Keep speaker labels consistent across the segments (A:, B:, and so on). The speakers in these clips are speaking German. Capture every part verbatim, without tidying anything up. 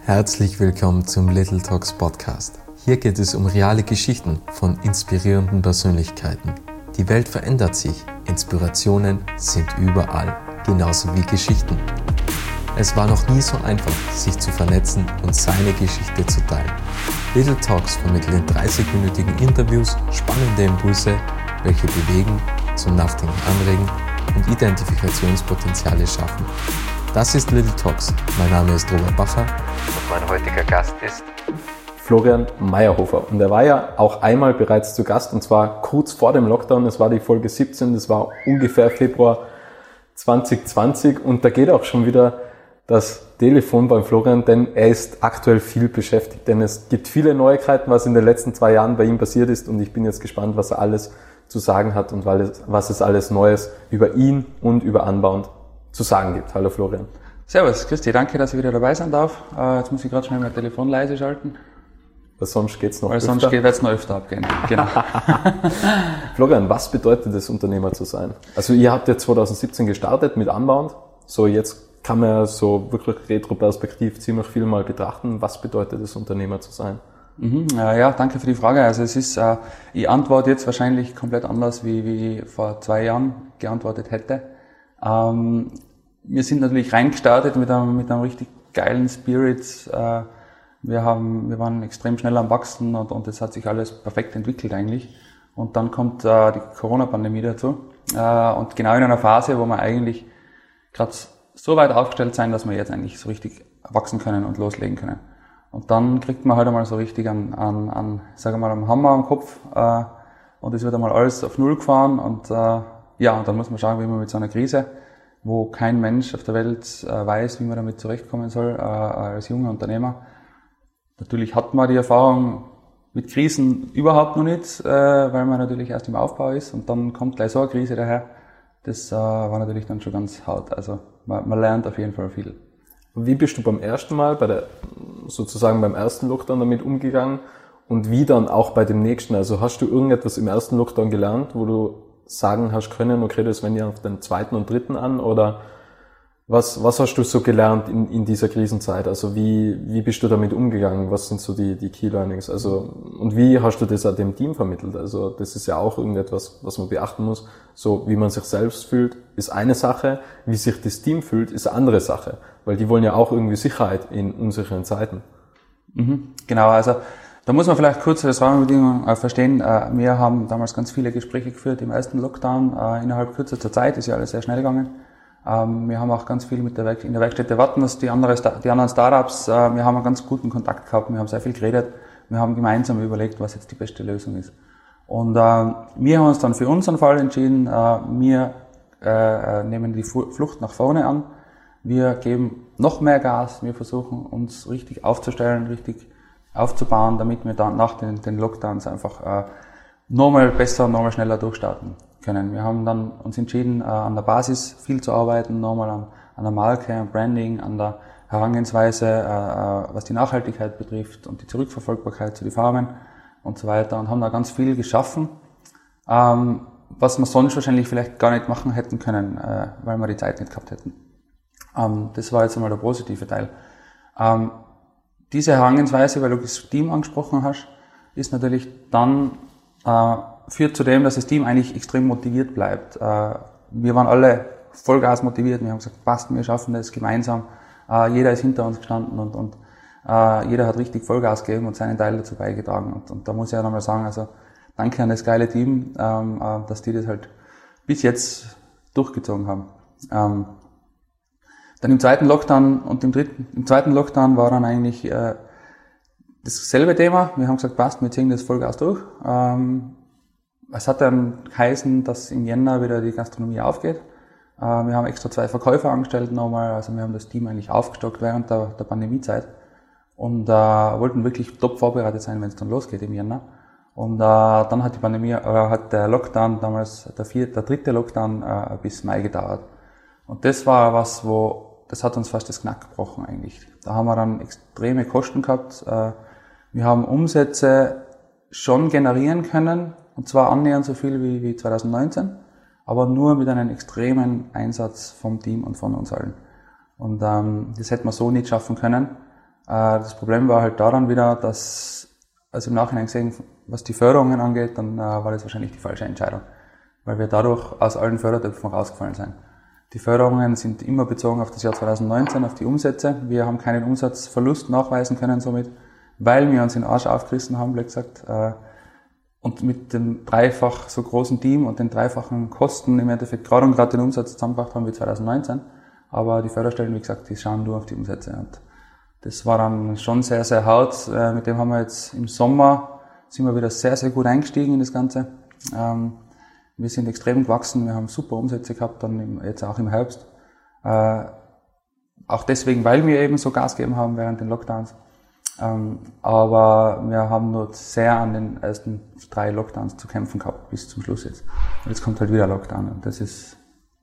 A: Herzlich willkommen zum Little Talks Podcast. Hier geht es um reale Geschichten von inspirierenden Persönlichkeiten. Die Welt verändert sich, Inspirationen sind überall, genauso wie Geschichten. Es war noch nie so einfach, sich zu vernetzen und seine Geschichte zu teilen. Little Talks vermitteln in dreißig-minütigen Interviews spannende Impulse, welche bewegen, zum Nachdenken anregen und Identifikationspotenziale schaffen. Das ist Little Talks. Mein Name ist Robert Bacher und mein heutiger Gast ist
B: Florian Meyerhofer. Und er war ja auch einmal bereits zu Gast, und zwar kurz vor dem Lockdown. Es war die Folge siebzehn, das war ungefähr Februar zwanzig zwanzig. Und da geht auch schon wieder das Telefon beim Florian, denn er ist aktuell viel beschäftigt. Denn es gibt viele Neuigkeiten, was in den letzten zwei Jahren bei ihm passiert ist. Und ich bin jetzt gespannt, was er alles zu sagen hat und was es alles Neues über ihn und über Unbound zu sagen gibt. Hallo Florian.
C: Servus, grüß dich, danke, dass ich wieder dabei sein darf. Äh, jetzt muss ich gerade schnell mein Telefon leise schalten.
B: Weil sonst geht's noch
C: Weil
B: öfter.
C: sonst wird es noch öfter abgehen. Genau.
B: Florian, was bedeutet es, Unternehmer zu sein? Also ihr habt ja zwanzig siebzehn gestartet mit Unbound. So, jetzt kann man ja so wirklich retroperspektiv ziemlich viel mal betrachten. Was bedeutet es, Unternehmer zu sein?
C: Mhm, äh, ja, danke für die Frage. Also es ist, äh, ich antworte jetzt wahrscheinlich komplett anders, wie, wie ich vor zwei Jahren geantwortet hätte. Ähm, wir sind natürlich reingestartet mit einem, mit einem richtig geilen Spirit. Äh, wir haben, wir waren extrem schnell am Wachsen und, und das hat sich alles perfekt entwickelt eigentlich. Und dann kommt äh, die Corona-Pandemie dazu. Äh, und genau in einer Phase, wo wir eigentlich gerade so weit aufgestellt sein, dass wir jetzt eigentlich so richtig wachsen können und loslegen können. Und dann kriegt man halt einmal so richtig an, an, an sagen wir mal, am Hammer am Kopf. Äh, und es wird einmal alles auf Null gefahren und äh, ja, und dann muss man schauen, wie man mit so einer Krise, wo kein Mensch auf der Welt äh, weiß, wie man damit zurechtkommen soll, äh, als junger Unternehmer. Natürlich hat man die Erfahrung mit Krisen überhaupt noch nicht, äh, weil man natürlich erst im Aufbau ist und dann kommt gleich so eine Krise daher. Das äh, war natürlich dann schon ganz hart. Also man, man lernt auf jeden Fall viel.
B: Wie bist du beim ersten Mal, bei der, sozusagen beim ersten Lockdown damit umgegangen und wie dann auch bei dem nächsten? Also hast du irgendetwas im ersten Lockdown gelernt, wo du sagen hast können, okay, das wende ich auf den zweiten und dritten an, oder was, was hast du so gelernt in, in dieser Krisenzeit? Also wie, wie bist du damit umgegangen? Was sind so die, die Key Learnings? Also, und wie hast du das auch dem Team vermittelt? Also, das ist ja auch irgendetwas, was man beachten muss. So, wie man sich selbst fühlt, ist eine Sache. Wie sich das Team fühlt, ist eine andere Sache. Weil die wollen ja auch irgendwie Sicherheit in unsicheren Zeiten.
C: Mhm, genau, also, da muss man vielleicht kurz das Rahmenbedingungen äh, verstehen. Äh, wir haben damals ganz viele Gespräche geführt im ersten Lockdown. Äh, innerhalb kürzester Zeit ist ja alles sehr schnell gegangen. Ähm, wir haben auch ganz viel mit der Werk- in der Werkstätte Wattens, die, andere, die anderen Startups. Äh, wir haben einen ganz guten Kontakt gehabt. Wir haben sehr viel geredet. Wir haben gemeinsam überlegt, was jetzt die beste Lösung ist. Und äh, wir haben uns dann für unseren Fall entschieden. Äh, wir äh, nehmen die Flucht nach vorne an. Wir geben noch mehr Gas. Wir versuchen uns richtig aufzustellen, richtig aufzubauen, damit wir dann nach den, den Lockdowns einfach äh, nochmal besser, nochmal schneller durchstarten können. Wir haben dann uns entschieden, äh, an der Basis viel zu arbeiten, nochmal an, an der Marke, am Branding, an der Herangehensweise, äh, äh, was die Nachhaltigkeit betrifft und die Zurückverfolgbarkeit zu den Farmen und so weiter, und haben da ganz viel geschaffen, ähm, was wir sonst wahrscheinlich vielleicht gar nicht machen hätten können, äh, weil wir die Zeit nicht gehabt hätten. Ähm, das war jetzt einmal der positive Teil. Ähm, Diese Herangehensweise, weil du das Team angesprochen hast, ist natürlich dann, äh, führt zu dem, dass das Team eigentlich extrem motiviert bleibt. Äh, wir waren alle Vollgas motiviert, wir haben gesagt, passt, wir schaffen das gemeinsam. Äh, jeder ist hinter uns gestanden und, und äh, jeder hat richtig Vollgas gegeben und seinen Teil dazu beigetragen. Und, und da muss ich ja nochmal sagen, also danke an das geile Team, ähm, äh, dass die das halt bis jetzt durchgezogen haben. Ähm, Dann im zweiten Lockdown und im dritten, im zweiten Lockdown war dann eigentlich äh, dasselbe Thema. Wir haben gesagt, passt, wir ziehen das Vollgas durch. Ähm, es hat dann geheißen, dass im Jänner wieder die Gastronomie aufgeht. Äh, wir haben extra zwei Verkäufer angestellt nochmal, also wir haben das Team eigentlich aufgestockt während der, der Pandemiezeit und äh, wollten wirklich top vorbereitet sein, wenn es dann losgeht im Jänner. Und äh, dann hat die Pandemie, äh, hat der Lockdown damals, der, vier, der dritte Lockdown äh, bis Mai gedauert. Und das war was, wo, das hat uns fast das Knack gebrochen eigentlich. Da haben wir dann extreme Kosten gehabt. Wir haben Umsätze schon generieren können, und zwar annähernd so viel wie, wie zwanzig neunzehn, aber nur mit einem extremen Einsatz vom Team und von uns allen. Und ähm, das hätten wir so nicht schaffen können. Äh, das Problem war halt daran wieder, dass, also im Nachhinein gesehen, was die Förderungen angeht, dann äh, war das wahrscheinlich die falsche Entscheidung, weil wir dadurch aus allen Fördertöpfen rausgefallen sind. Die Förderungen sind immer bezogen auf das Jahr zweitausendneunzehn, auf die Umsätze. Wir haben keinen Umsatzverlust nachweisen können somit, weil wir uns den Arsch aufgerissen haben, blöd gesagt. Äh, und mit dem dreifach so großen Team und den dreifachen Kosten im Endeffekt gerade und gerade den Umsatz zusammengebracht haben wie zweitausendneunzehn. Aber die Förderstellen, wie gesagt, die schauen nur auf die Umsätze. Und das war dann schon sehr, sehr hart. Äh, mit dem haben wir jetzt im Sommer sind wir wieder sehr, sehr gut eingestiegen in das Ganze. Ähm, wir sind extrem gewachsen, wir haben super Umsätze gehabt, dann im, jetzt auch im Herbst. Äh, auch deswegen, weil wir eben so Gas gegeben haben während den Lockdowns. Ähm, aber wir haben nur sehr an den ersten drei Lockdowns zu kämpfen gehabt, bis zum Schluss jetzt. Und jetzt kommt halt wieder Lockdown und das ist,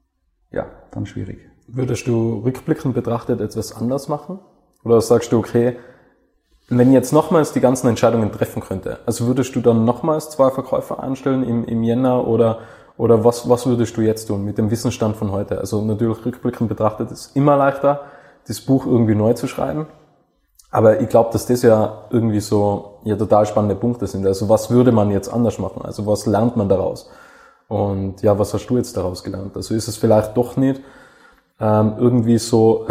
C: ja, dann schwierig.
B: Würdest du rückblickend betrachtet etwas anders machen? Oder sagst du, okay, wenn jetzt nochmals die ganzen Entscheidungen treffen könnte, also würdest du dann nochmals zwei Verkäufer anstellen im, im Jänner oder, oder was, was würdest du jetzt tun mit dem Wissensstand von heute? Also natürlich rückblickend betrachtet ist immer leichter, das Buch irgendwie neu zu schreiben. Aber ich glaube, dass das ja irgendwie so ja total spannende Punkte sind. Also was würde man jetzt anders machen? Also was lernt man daraus? Und ja, was hast du jetzt daraus gelernt? Also ist es vielleicht doch nicht ähm, irgendwie so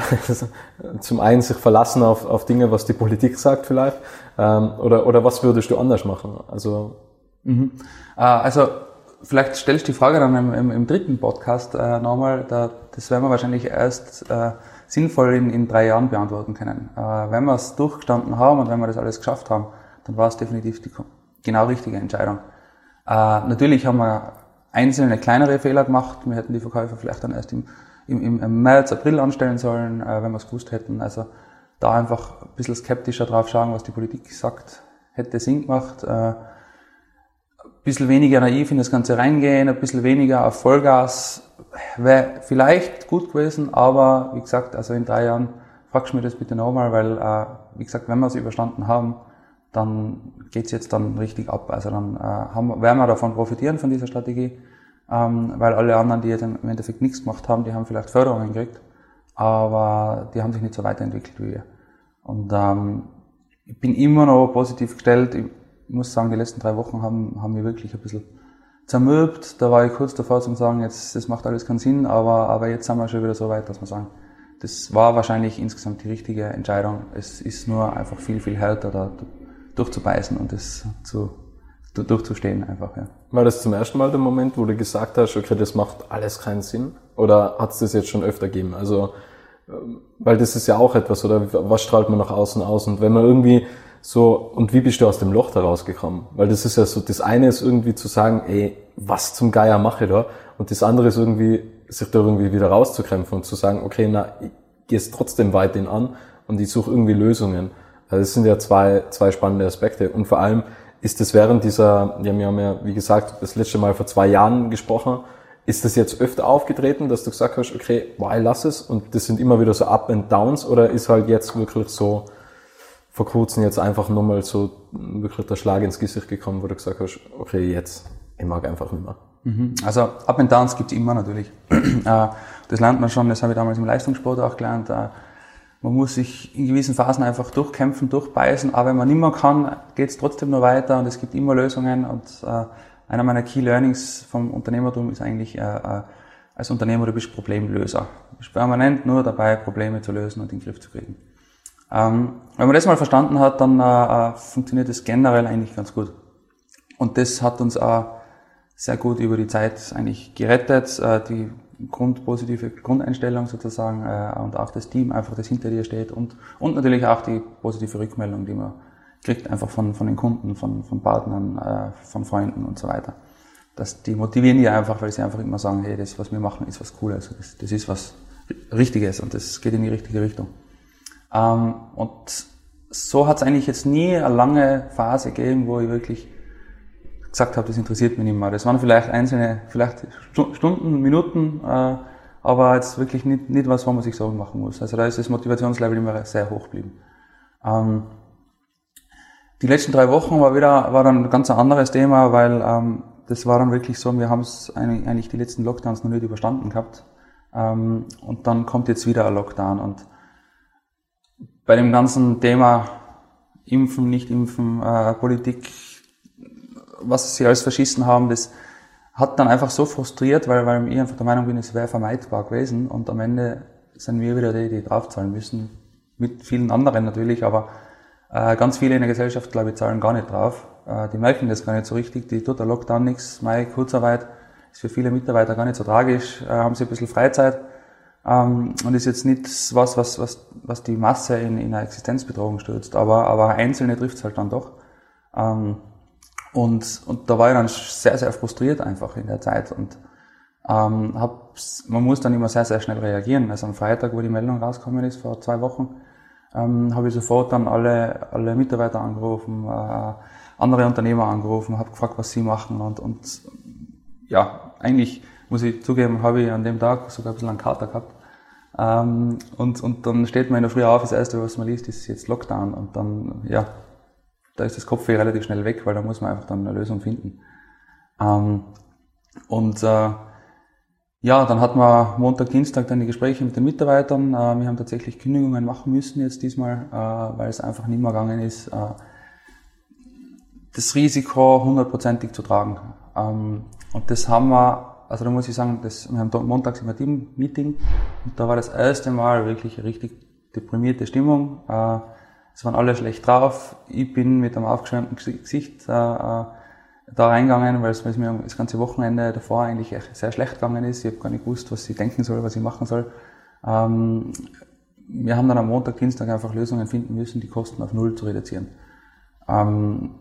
B: zum einen sich verlassen auf, auf Dinge, was die Politik sagt vielleicht, ähm, oder, oder was würdest du anders machen? Also,
C: mhm. äh, also vielleicht stellst du die Frage dann im, im, im dritten Podcast äh, nochmal, da, das werden wir wahrscheinlich erst äh, sinnvoll in, in drei Jahren beantworten können. Äh, wenn wir es durchgestanden haben und wenn wir das alles geschafft haben, dann war es definitiv die genau richtige Entscheidung. Äh, natürlich haben wir einzelne kleinere Fehler gemacht, wir hätten die Verkäufer vielleicht dann erst im Im, im März, April anstellen sollen, äh, wenn wir es gewusst hätten. Also da einfach ein bisschen skeptischer drauf schauen, was die Politik sagt, hätte Sinn gemacht. Äh, ein bisschen weniger naiv in das Ganze reingehen, ein bisschen weniger auf Vollgas, wäre vielleicht gut gewesen, aber wie gesagt, also in drei Jahren fragst du mir das bitte nochmal, weil, äh, wie gesagt, wenn wir es überstanden haben, dann geht's jetzt dann richtig ab. Also dann äh, haben, werden wir davon profitieren, von dieser Strategie. Ähm, weil alle anderen, die jetzt im Endeffekt nichts gemacht haben, die haben vielleicht Förderungen gekriegt, aber die haben sich nicht so weiterentwickelt wie wir. Und ähm, ich bin immer noch positiv gestellt. Ich muss sagen, die letzten drei Wochen haben, haben mich wirklich ein bisschen zermürbt. Da war ich kurz davor zu sagen, jetzt das macht alles keinen Sinn, aber, aber jetzt sind wir schon wieder so weit, dass wir sagen, das war wahrscheinlich insgesamt die richtige Entscheidung. Es ist nur einfach viel, viel härter, da durchzubeißen und das zu durchzustehen einfach, ja.
B: War das zum ersten Mal der Moment, wo du gesagt hast, okay, das macht alles keinen Sinn? Oder hat es das jetzt schon öfter gegeben? Also, weil das ist ja auch etwas, oder was strahlt man nach außen aus? Und wenn man irgendwie so, und wie bist du aus dem Loch da rausgekommen? Weil das ist ja so, das eine ist irgendwie zu sagen, ey, was zum Geier mache ich da? Und das andere ist irgendwie, sich da irgendwie wieder rauszukämpfen und zu sagen, okay, na, ich gehe es trotzdem weiterhin an und ich suche irgendwie Lösungen. Also das sind ja zwei, zwei spannende Aspekte. Und vor allem, ist das während dieser, ja, wir haben ja, wie gesagt, das letzte Mal vor zwei Jahren gesprochen, ist das jetzt öfter aufgetreten, dass du gesagt hast, okay, boah, ich lass es und das sind immer wieder so Up and Downs oder ist halt jetzt wirklich so vor kurzem jetzt einfach nochmal so wirklich der Schlag ins Gesicht gekommen, wo du gesagt hast, okay, jetzt, ich mag einfach nicht mehr.
C: Mhm. Also Up and Downs gibt's immer natürlich. Das lernt man schon, das habe ich damals im Leistungssport auch gelernt. Man muss sich in gewissen Phasen einfach durchkämpfen, durchbeißen, aber wenn man nicht mehr kann, geht's trotzdem nur weiter und es gibt immer Lösungen. Und äh, einer meiner Key Learnings vom Unternehmertum ist eigentlich, äh, äh, als Unternehmer, du bist Problemlöser. Du bist permanent nur dabei, Probleme zu lösen und in den Griff zu kriegen. Ähm, wenn man das mal verstanden hat, dann äh, funktioniert das generell eigentlich ganz gut. Und das hat uns auch sehr gut über die Zeit eigentlich gerettet. Äh, die Grund, positive Grundeinstellung sozusagen äh, und auch das Team einfach, das hinter dir steht und und natürlich auch die positive Rückmeldung, die man kriegt, einfach von von den Kunden, von von Partnern, äh, von Freunden und so weiter. Das, die motivieren die einfach, weil sie einfach immer sagen, hey, das, was wir machen, ist was Cooles, das, das ist was Richtiges und das geht in die richtige Richtung. Ähm, und so hat es eigentlich jetzt nie eine lange Phase gegeben, wo ich wirklich gesagt habe, das interessiert mich nicht mehr. Das waren vielleicht einzelne, vielleicht Stunden, Minuten, äh, aber jetzt wirklich nicht, nicht was, wo man sich Sorgen machen muss. Also da ist das Motivationslevel immer sehr hoch geblieben. Ähm, die letzten drei Wochen war wieder, war dann ein ganz anderes Thema, weil ähm, das war dann wirklich so, wir haben es eigentlich die letzten Lockdowns noch nicht überstanden gehabt. Ähm, und dann kommt jetzt wieder ein Lockdown und bei dem ganzen Thema Impfen, Nicht-Impfen, äh, Politik, was sie alles verschissen haben, das hat dann einfach so frustriert, weil, weil ich einfach der Meinung bin, es wäre vermeidbar gewesen und am Ende sind wir wieder die, die draufzahlen müssen, mit vielen anderen natürlich, aber äh, ganz viele in der Gesellschaft, glaube ich, zahlen gar nicht drauf. Äh, die merken das gar nicht so richtig, die tut der Lockdown nichts, meine Kurzarbeit ist für viele Mitarbeiter gar nicht so tragisch, äh, haben sie ein bisschen Freizeit ähm, und ist jetzt nicht was, was, was, was die Masse in, in eine Existenzbedrohung stürzt, aber, aber Einzelne trifft es halt dann doch. Ähm, und, und da war ich dann sehr, sehr frustriert einfach in der Zeit und ähm, hab, man muss dann immer sehr, sehr schnell reagieren. Also am Freitag, wo die Meldung rausgekommen ist, vor zwei Wochen, ähm, habe ich sofort dann alle, alle Mitarbeiter angerufen, äh, andere Unternehmer angerufen, habe gefragt, was sie machen und, und ja, eigentlich muss ich zugeben, habe ich an dem Tag sogar ein bisschen einen Kater gehabt. Ähm, und, und dann steht man in der Früh auf, das erste, was man liest, ist jetzt Lockdown und dann, ja, da ist das Kopfweh relativ schnell weg, weil da muss man einfach dann eine Lösung finden. Ähm, und äh, ja, dann hatten wir Montag, Dienstag dann die Gespräche mit den Mitarbeitern. Äh, wir haben tatsächlich Kündigungen machen müssen jetzt diesmal, äh, weil es einfach nicht mehr gegangen ist, äh, das Risiko hundertprozentig zu tragen. Ähm, und das haben wir, also da muss ich sagen, das, wir haben montags immer Team-Meeting und da war das erste Mal wirklich eine richtig deprimierte Stimmung. Äh, es waren alle schlecht drauf. Ich bin mit einem aufgeschwemmten Gesicht äh, äh, da reingegangen, weil es, weil es mir das ganze Wochenende davor eigentlich echt sehr schlecht gegangen ist. Ich habe gar nicht gewusst, was ich denken soll, was ich machen soll. Ähm, wir haben dann am Montag, Dienstag einfach Lösungen finden müssen, die Kosten auf null zu reduzieren. Ähm,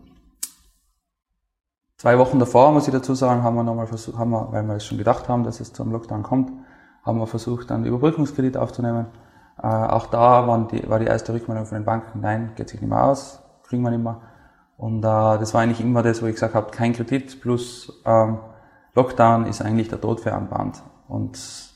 C: zwei Wochen davor, muss ich dazu sagen, haben wir nochmal versucht, haben wir, weil wir es schon gedacht haben, dass es zum Lockdown kommt, haben wir versucht, einen Überbrückungskredit aufzunehmen. Äh, auch da waren die, war die erste Rückmeldung von den Banken, nein, geht sich nicht mehr aus, kriegen wir nicht mehr. Und äh, das war eigentlich immer das, wo ich gesagt habe, kein Kredit plus ähm, Lockdown ist eigentlich der Tod für anbahnt. Und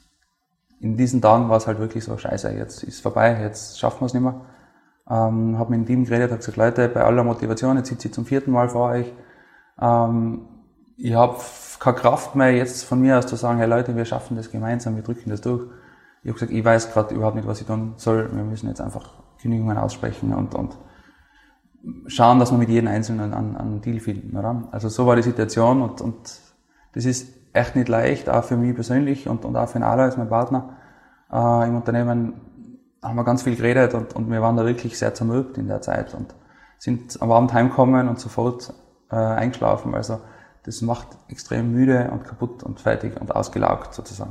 C: in diesen Tagen war es halt wirklich so, scheiße, jetzt ist vorbei, jetzt schaffen wir es nicht mehr. Ähm, habe mit dem Team geredet, habe gesagt, Leute, bei aller Motivation, jetzt sitze ich zum vierten Mal vor euch. Ähm, ich habe keine Kraft mehr jetzt von mir aus zu sagen, hey Leute, wir schaffen das gemeinsam, wir drücken das durch. Ich habe gesagt, ich weiß gerade überhaupt nicht, was ich tun soll. Wir müssen jetzt einfach Kündigungen aussprechen und, und schauen, dass wir mit jedem Einzelnen einen, einen Deal finden, oder? Also so war die Situation und, und das ist echt nicht leicht, auch für mich persönlich und, und auch für den Alois, mein Partner. Äh, im Unternehmen haben wir ganz viel geredet und, und wir waren da wirklich sehr zermürbt in der Zeit und sind am Abend heimgekommen und sofort äh, eingeschlafen. Also das macht extrem müde und kaputt und fertig und ausgelaugt sozusagen.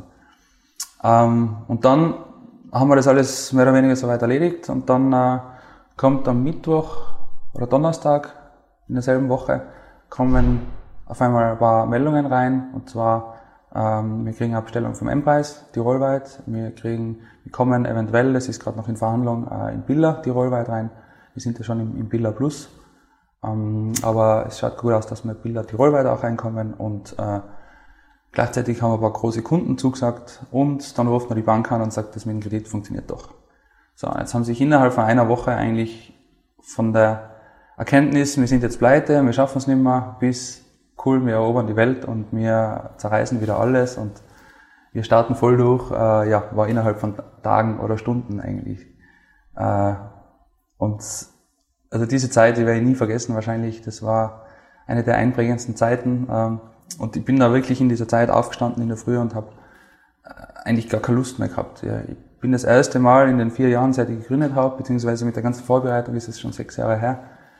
C: Ähm, und dann haben wir das alles mehr oder weniger soweit erledigt und dann äh, kommt am Mittwoch oder Donnerstag in derselben Woche kommen auf einmal ein paar Meldungen rein und zwar ähm, wir kriegen eine Bestellung vom M-Preis tirolweit, wir kriegen, wir kommen eventuell, das ist gerade noch in Verhandlung, äh, in Billa tirolweit rein, wir sind ja schon im, im Billa Plus, ähm, aber es schaut gut aus, dass wir Billa tirolweit auch reinkommen und äh, gleichzeitig haben wir ein paar große Kunden zugesagt und dann ruft man die Bank an und sagt, das mit dem Kredit funktioniert doch. So, jetzt haben sich innerhalb von einer Woche eigentlich von der Erkenntnis, wir sind jetzt pleite, wir schaffen es nicht mehr, bis cool, wir erobern die Welt und wir zerreißen wieder alles und wir starten voll durch, äh, ja, war innerhalb von Tagen oder Stunden eigentlich. Äh, und also diese Zeit, die werde ich nie vergessen wahrscheinlich, das war eine der einprägendsten Zeiten ähm, und ich bin da wirklich in dieser Zeit aufgestanden in der Früh und habe äh, eigentlich gar keine Lust mehr gehabt. Ja, ich bin das erste Mal in den vier Jahren, seit ich gegründet habe, beziehungsweise mit der ganzen Vorbereitung ist es schon sechs Jahre her,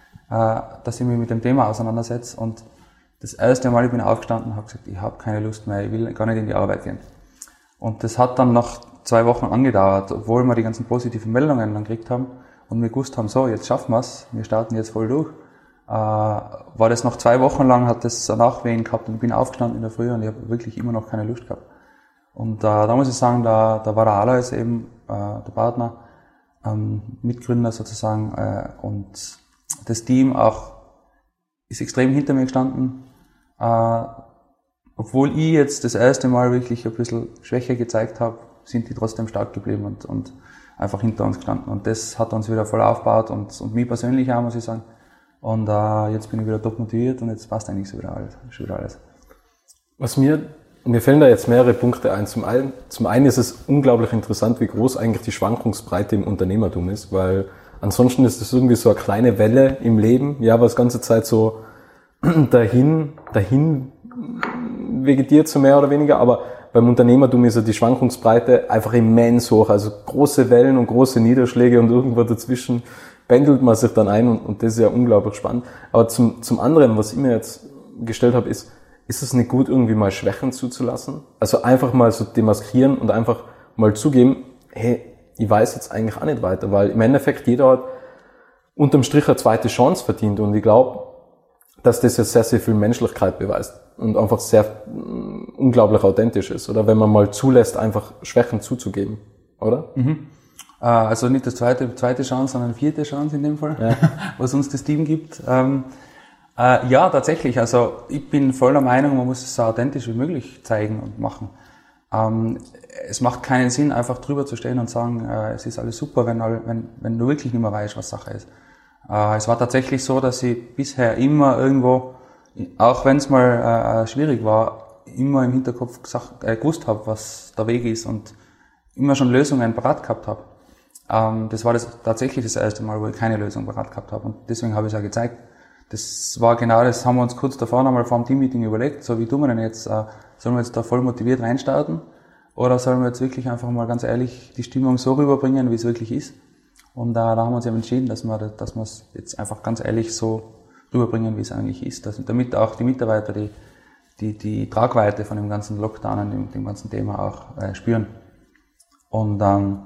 C: dass ich mich mit dem Thema auseinandersetze und das erste Mal, ich bin aufgestanden und habe gesagt, ich habe keine Lust mehr, ich will gar nicht in die Arbeit gehen. Und das hat dann noch zwei Wochen angedauert, obwohl wir die ganzen positiven Meldungen dann gekriegt haben und wir gewusst haben, so, jetzt schaffen wir es, wir starten jetzt voll durch. Äh, war das noch zwei Wochen lang, hat das Nachwehen gehabt und ich bin aufgestanden in der Früh und ich habe wirklich immer noch keine Lust gehabt. Und äh, da muss ich sagen, da, da war der Alois eben, äh, der Partner, ähm, Mitgründer sozusagen äh, und das Team auch ist extrem hinter mir gestanden, äh, obwohl ich jetzt das erste Mal wirklich ein bisschen Schwäche gezeigt habe, sind die trotzdem stark geblieben und, und einfach hinter uns gestanden und das hat uns wieder voll aufgebaut und, und mich persönlich auch, muss ich sagen. Und äh, jetzt bin ich wieder top motiviert und jetzt passt eigentlich so wieder alles. Schon wieder alles.
B: Was mir, mir fällen da jetzt mehrere Punkte ein. Zum einen, zum einen ist es unglaublich interessant, wie groß eigentlich die Schwankungsbreite im Unternehmertum ist, weil ansonsten ist das irgendwie so eine kleine Welle im Leben, ja, was ganze Zeit so dahin, dahin vegetiert, so mehr oder weniger, aber beim Unternehmertum ist ja die Schwankungsbreite einfach immens hoch, also große Wellen und große Niederschläge und irgendwo dazwischen pendelt man sich dann ein und, und das ist ja unglaublich spannend. Aber zum, zum anderen, was ich mir jetzt gestellt habe, ist, ist es nicht gut, irgendwie mal Schwächen zuzulassen? Also einfach mal so demaskieren und einfach mal zugeben, hey, ich weiß jetzt eigentlich auch nicht weiter, weil im Endeffekt jeder hat unterm Strich eine zweite Chance verdient und ich glaube, dass das ja sehr, sehr viel Menschlichkeit beweist und einfach sehr uh, unglaublich authentisch ist, oder wenn man mal zulässt, einfach Schwächen zuzugeben, oder?
C: Mhm. Äh, also nicht das zweite, zweite Chance, sondern eine vierte Chance in dem Fall, ja. Was uns das Team gibt. Ähm, äh, ja, tatsächlich, also ich bin voller Meinung, man muss es so authentisch wie möglich zeigen und machen. Ähm, es macht keinen Sinn, einfach drüber zu stehen und sagen, äh, es ist alles super, wenn, wenn, wenn du wirklich nicht mehr weißt, was Sache ist. Äh, es war tatsächlich so, dass ich bisher immer irgendwo, auch wenn es mal äh, schwierig war, immer im Hinterkopf gesagt, äh, gewusst habe, was der Weg ist und immer schon Lösungen parat gehabt habe. Ähm, das war das tatsächlich das erste Mal, wo ich keine Lösung parat gehabt habe und deswegen habe ich es auch gezeigt. Das war genau das, haben wir uns kurz davor nochmal vor dem Teammeeting überlegt, so wie tun wir denn jetzt, äh, sollen wir jetzt da voll motiviert reinstarten oder sollen wir jetzt wirklich einfach mal ganz ehrlich die Stimmung so rüberbringen, wie es wirklich ist? Und äh, da haben wir uns eben entschieden, dass wir dass wir es jetzt einfach ganz ehrlich so rüberbringen, wie es eigentlich ist, dass, damit auch die Mitarbeiter die die die Tragweite von dem ganzen Lockdown und dem, dem ganzen Thema auch äh, spüren. Und ähm,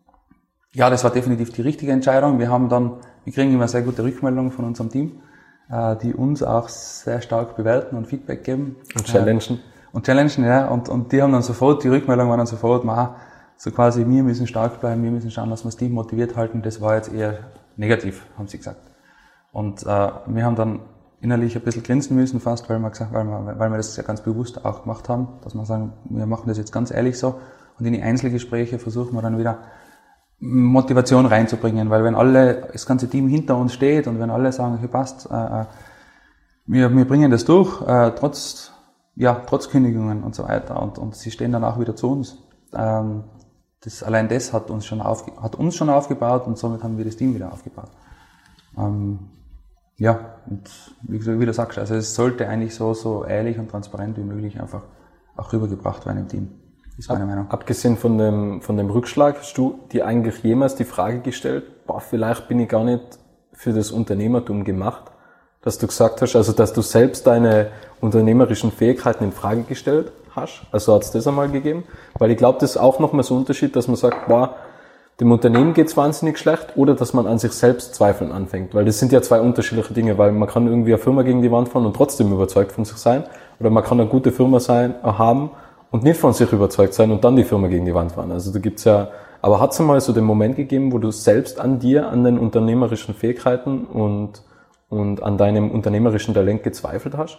C: ja, das war definitiv die richtige Entscheidung. Wir haben dann, wir kriegen immer sehr gute Rückmeldungen von unserem Team, äh, die uns auch sehr stark bewerten und Feedback geben.
B: Und challengen.
C: Äh, und challengen, ja. Und, und die haben dann sofort, die Rückmeldung war dann sofort, ma, so quasi, wir müssen stark bleiben, wir müssen schauen, dass wir das Team motiviert halten. Das war jetzt eher negativ, haben sie gesagt. Und äh, wir haben dann innerlich ein bisschen grinsen müssen fast, weil wir gesagt, weil wir, weil wir das ja ganz bewusst auch gemacht haben, dass wir sagen, wir machen das jetzt ganz ehrlich so. Und in die Einzelgespräche versuchen wir dann wieder Motivation reinzubringen, weil wenn alle, das ganze Team hinter uns steht und wenn alle sagen, okay, passt, äh, wir, wir bringen das durch, äh, trotz, ja, trotz Kündigungen und so weiter und, und sie stehen dann auch wieder zu uns. Ähm, das, allein das hat uns schon auf, hat uns schon aufgebaut und somit haben wir das Team wieder aufgebaut. Ähm, ja, und wie, wie du sagst, also es sollte eigentlich so, so ehrlich und transparent wie möglich einfach auch rübergebracht werden im Team. Ist meine
B: Ab,
C: Meinung.
B: Abgesehen von dem, von dem Rückschlag, hast du dir eigentlich jemals die Frage gestellt, boah, vielleicht bin ich gar nicht für das Unternehmertum gemacht, dass du gesagt hast, also dass du selbst deine unternehmerischen Fähigkeiten in Frage gestellt hast? Also hat es das einmal gegeben? Weil ich glaube, das ist auch nochmal so ein Unterschied, dass man sagt, boah, dem Unternehmen geht's wahnsinnig schlecht, oder dass man an sich selbst zweifeln anfängt. Weil das sind ja zwei unterschiedliche Dinge, weil man kann irgendwie eine Firma gegen die Wand fahren und trotzdem überzeugt von sich sein, oder man kann eine gute Firma sein, haben, und nicht von sich überzeugt sein und dann die Firma gegen die Wand fahren. Also da gibt's ja, aber hat's einmal so den Moment gegeben, wo du selbst an dir, an den unternehmerischen Fähigkeiten und, und an deinem unternehmerischen Talent gezweifelt hast?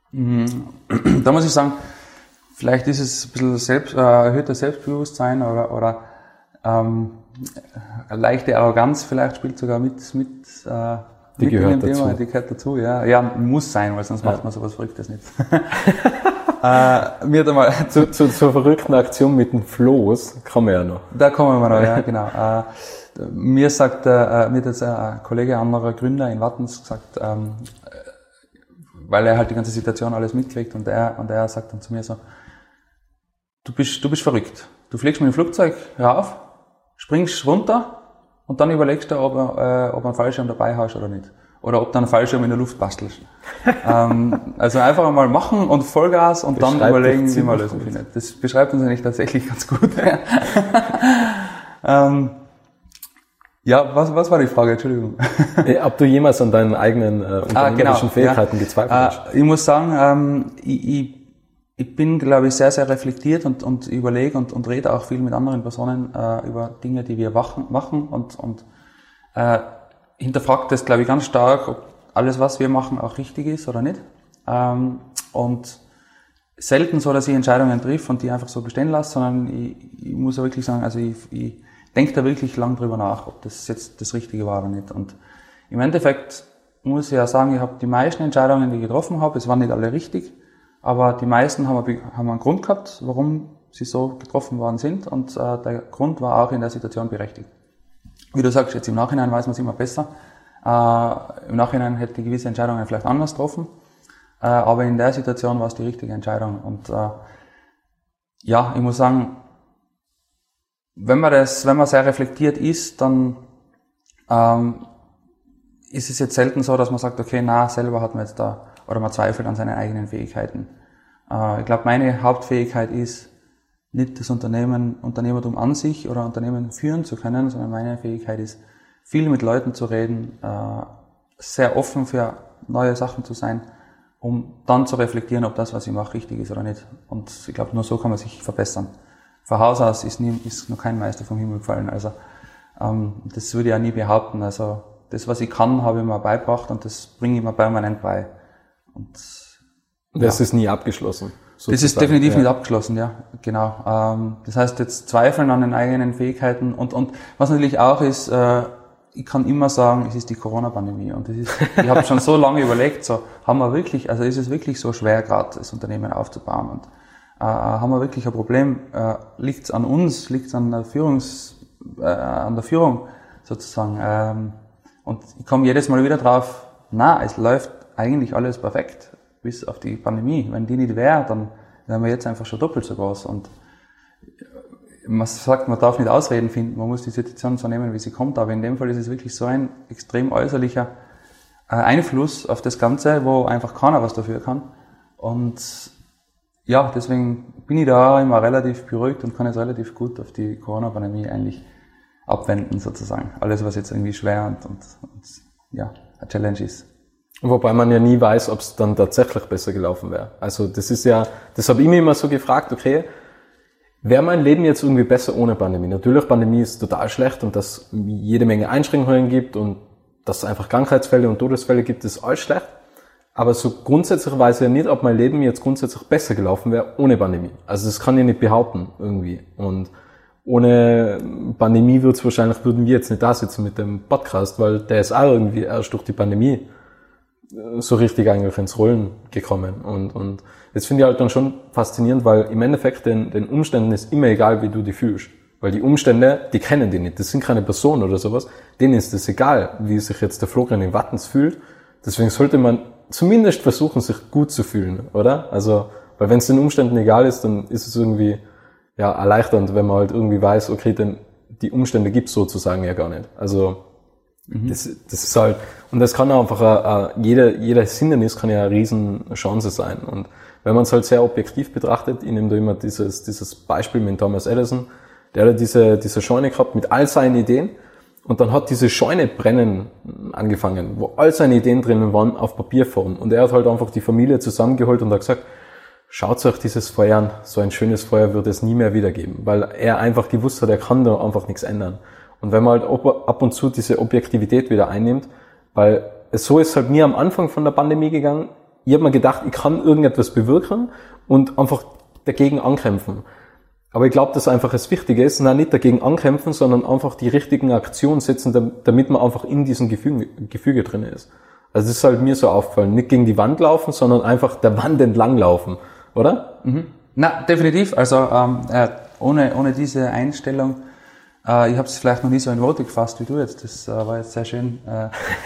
C: Da muss ich sagen, vielleicht ist es ein bisschen selbst, äh, erhöhter Selbstbewusstsein oder, oder ähm, eine leichte Arroganz vielleicht spielt sogar mit, mit, äh,
B: die
C: mit
B: gehört
C: in dem
B: dazu.
C: Thema. Die gehört dazu, ja. Ja, muss sein, weil sonst ja. macht man sowas Verrücktes nicht. Äh, mir hat einmal
B: zu, zu, zur verrückten Aktion mit den Floß kommen wir ja noch.
C: Da kommen wir noch, ja, genau. Äh, mir sagt, äh, mir hat jetzt ein Kollege, ein anderer Gründer in Wattens gesagt, ähm, weil er halt die ganze Situation alles mitkriegt und er, und er sagt dann zu mir so, du bist, du bist verrückt. Du fliegst mit dem Flugzeug rauf, springst runter und dann überlegst du, ob, äh, ob du einen Fallschirm dabei hast oder nicht. Oder ob du einen Fallschirm in der Luft bastelst. ähm, also einfach einmal machen und Vollgas und dann überlegen, wie man Lösung findet. Das beschreibt uns eigentlich tatsächlich ganz gut. ähm, ja, was, was war die Frage? Entschuldigung.
B: Ob du jemals an deinen eigenen äh, unternehmerischen
C: ah, genau,
B: Fähigkeiten
C: ja.
B: gezweifelt hast?
C: Äh, ich muss sagen, ähm, ich, ich, ich bin, glaube ich, sehr, sehr reflektiert und, und überlege und, und rede auch viel mit anderen Personen äh, über Dinge, die wir machen, machen und, und äh, hinterfragt das, glaube ich, ganz stark, ob alles, was wir machen, auch richtig ist oder nicht. Ähm, und selten so, dass ich Entscheidungen triff und die einfach so bestehen lasse, sondern ich, ich muss ja wirklich sagen, also ich, ich denke da wirklich lang drüber nach, ob das jetzt das Richtige war oder nicht. Und im Endeffekt muss ich ja sagen, ich habe die meisten Entscheidungen, die ich getroffen habe, es waren nicht alle richtig, aber die meisten haben, haben einen Grund gehabt, warum sie so getroffen worden sind, und äh, der Grund war auch in der Situation berechtigt. Wie du sagst, jetzt im Nachhinein weiß man es immer besser. Äh, Im Nachhinein hätte ich gewisse Entscheidungen vielleicht anders getroffen. Äh, aber in der Situation war es die richtige Entscheidung. Und äh, ja, ich muss sagen, wenn man das, wenn man sehr reflektiert ist, dann ähm, ist es jetzt selten so, dass man sagt, okay, na, selber hat man jetzt da, oder man zweifelt an seinen eigenen Fähigkeiten. Äh, ich glaube, meine Hauptfähigkeit ist, nicht das Unternehmen, Unternehmertum an sich oder Unternehmen führen zu können, sondern meine Fähigkeit ist, viel mit Leuten zu reden, äh, sehr offen für neue Sachen zu sein, um dann zu reflektieren, ob das, was ich mache, richtig ist oder nicht. Und ich glaube, nur so kann man sich verbessern. Von Haus aus ist, nie, ist noch kein Meister vom Himmel gefallen. Also ähm, das würde ich auch nie behaupten. Also das, was ich kann, habe ich mir beigebracht und das bringe ich mir permanent bei. Und
B: das
C: ja.
B: ist nie abgeschlossen.
C: Sozusagen. Das ist definitiv ja. nicht abgeschlossen, ja, genau. Ähm, das heißt, jetzt zweifeln an den eigenen Fähigkeiten und und was natürlich auch ist, äh, ich kann immer sagen, es ist die Corona-Pandemie und das ist, ich habe schon so lange überlegt, so haben wir wirklich, also ist es wirklich so schwer, gerade das Unternehmen aufzubauen und äh, haben wir wirklich ein Problem? Äh, liegt es an uns? Liegt es an der Führungs, äh, an der Führung sozusagen? Ähm, und ich komme jedes Mal wieder drauf, na, es läuft eigentlich alles perfekt. Bis auf die Pandemie. Wenn die nicht wäre, dann wären wir jetzt einfach schon doppelt so groß. Und man sagt, man darf nicht Ausreden finden, man muss die Situation so nehmen, wie sie kommt. Aber in dem Fall ist es wirklich so ein extrem äußerlicher Einfluss auf das Ganze, wo einfach keiner was dafür kann. Und ja, deswegen bin ich da immer relativ beruhigt und kann jetzt relativ gut auf die Corona-Pandemie eigentlich abwenden, sozusagen. Alles, was jetzt irgendwie schwer und, und, und ja, eine Challenge ist.
B: Wobei man ja nie weiß, ob es dann tatsächlich besser gelaufen wäre. Also das ist ja, das habe ich mir immer so gefragt, okay, wäre mein Leben jetzt irgendwie besser ohne Pandemie? Natürlich, Pandemie ist total schlecht und dass es jede Menge Einschränkungen gibt und dass es einfach Krankheitsfälle und Todesfälle gibt, ist alles schlecht. Aber so grundsätzlich weiß ich ja nicht, ob mein Leben jetzt grundsätzlich besser gelaufen wäre ohne Pandemie. Also das kann ich nicht behaupten irgendwie. Und ohne Pandemie wird's wahrscheinlich, würden wir jetzt nicht da sitzen mit dem Podcast, weil der ist auch irgendwie erst durch die Pandemie so richtig eigentlich ins Rollen gekommen. Und, und das finde ich halt dann schon faszinierend, weil im Endeffekt den, den Umständen ist immer egal, wie du dich fühlst. Weil die Umstände, die kennen die nicht. Das sind keine Personen oder sowas. Denen ist es egal, wie sich jetzt der Florian in Wattens fühlt. Deswegen sollte man zumindest versuchen, sich gut zu fühlen, oder? Also, weil wenn es den Umständen egal ist, dann ist es irgendwie, ja, erleichternd, wenn man halt irgendwie weiß, okay, denn die Umstände gibt's sozusagen ja gar nicht. Also, Das, das ist halt, und das kann einfach, uh, jeder, jeder Hindernis kann ja eine riesen Chance sein. Und wenn man es halt sehr objektiv betrachtet, ich nehme da immer dieses, dieses Beispiel mit Thomas Edison, der hat diese, diese Scheune gehabt mit all seinen Ideen und dann hat diese Scheune brennen angefangen, wo all seine Ideen drinnen waren auf Papierform. Und er hat halt einfach die Familie zusammengeholt und hat gesagt, schaut euch dieses Feuer an, so ein schönes Feuer wird es nie mehr wieder geben, weil er einfach gewusst hat, er kann da einfach nichts ändern. Und wenn man halt ab und zu diese Objektivität wieder einnimmt, weil so ist halt mir am Anfang von der Pandemie gegangen, ich habe mir gedacht, ich kann irgendetwas bewirken und einfach dagegen ankämpfen. Aber ich glaube, dass einfach das Wichtige ist, nein, nicht dagegen ankämpfen, sondern einfach die richtigen Aktionen setzen, damit man einfach in diesem Gefüge, Gefüge drin ist. Also das ist halt mir so aufgefallen, nicht gegen die Wand laufen, sondern einfach der Wand entlang laufen, oder?
C: Mhm. Na, definitiv. Also ähm, äh, ohne ohne diese Einstellung, Äh, ich habe es vielleicht noch nie so in Worte gefasst wie du jetzt, das äh, war jetzt sehr schön äh,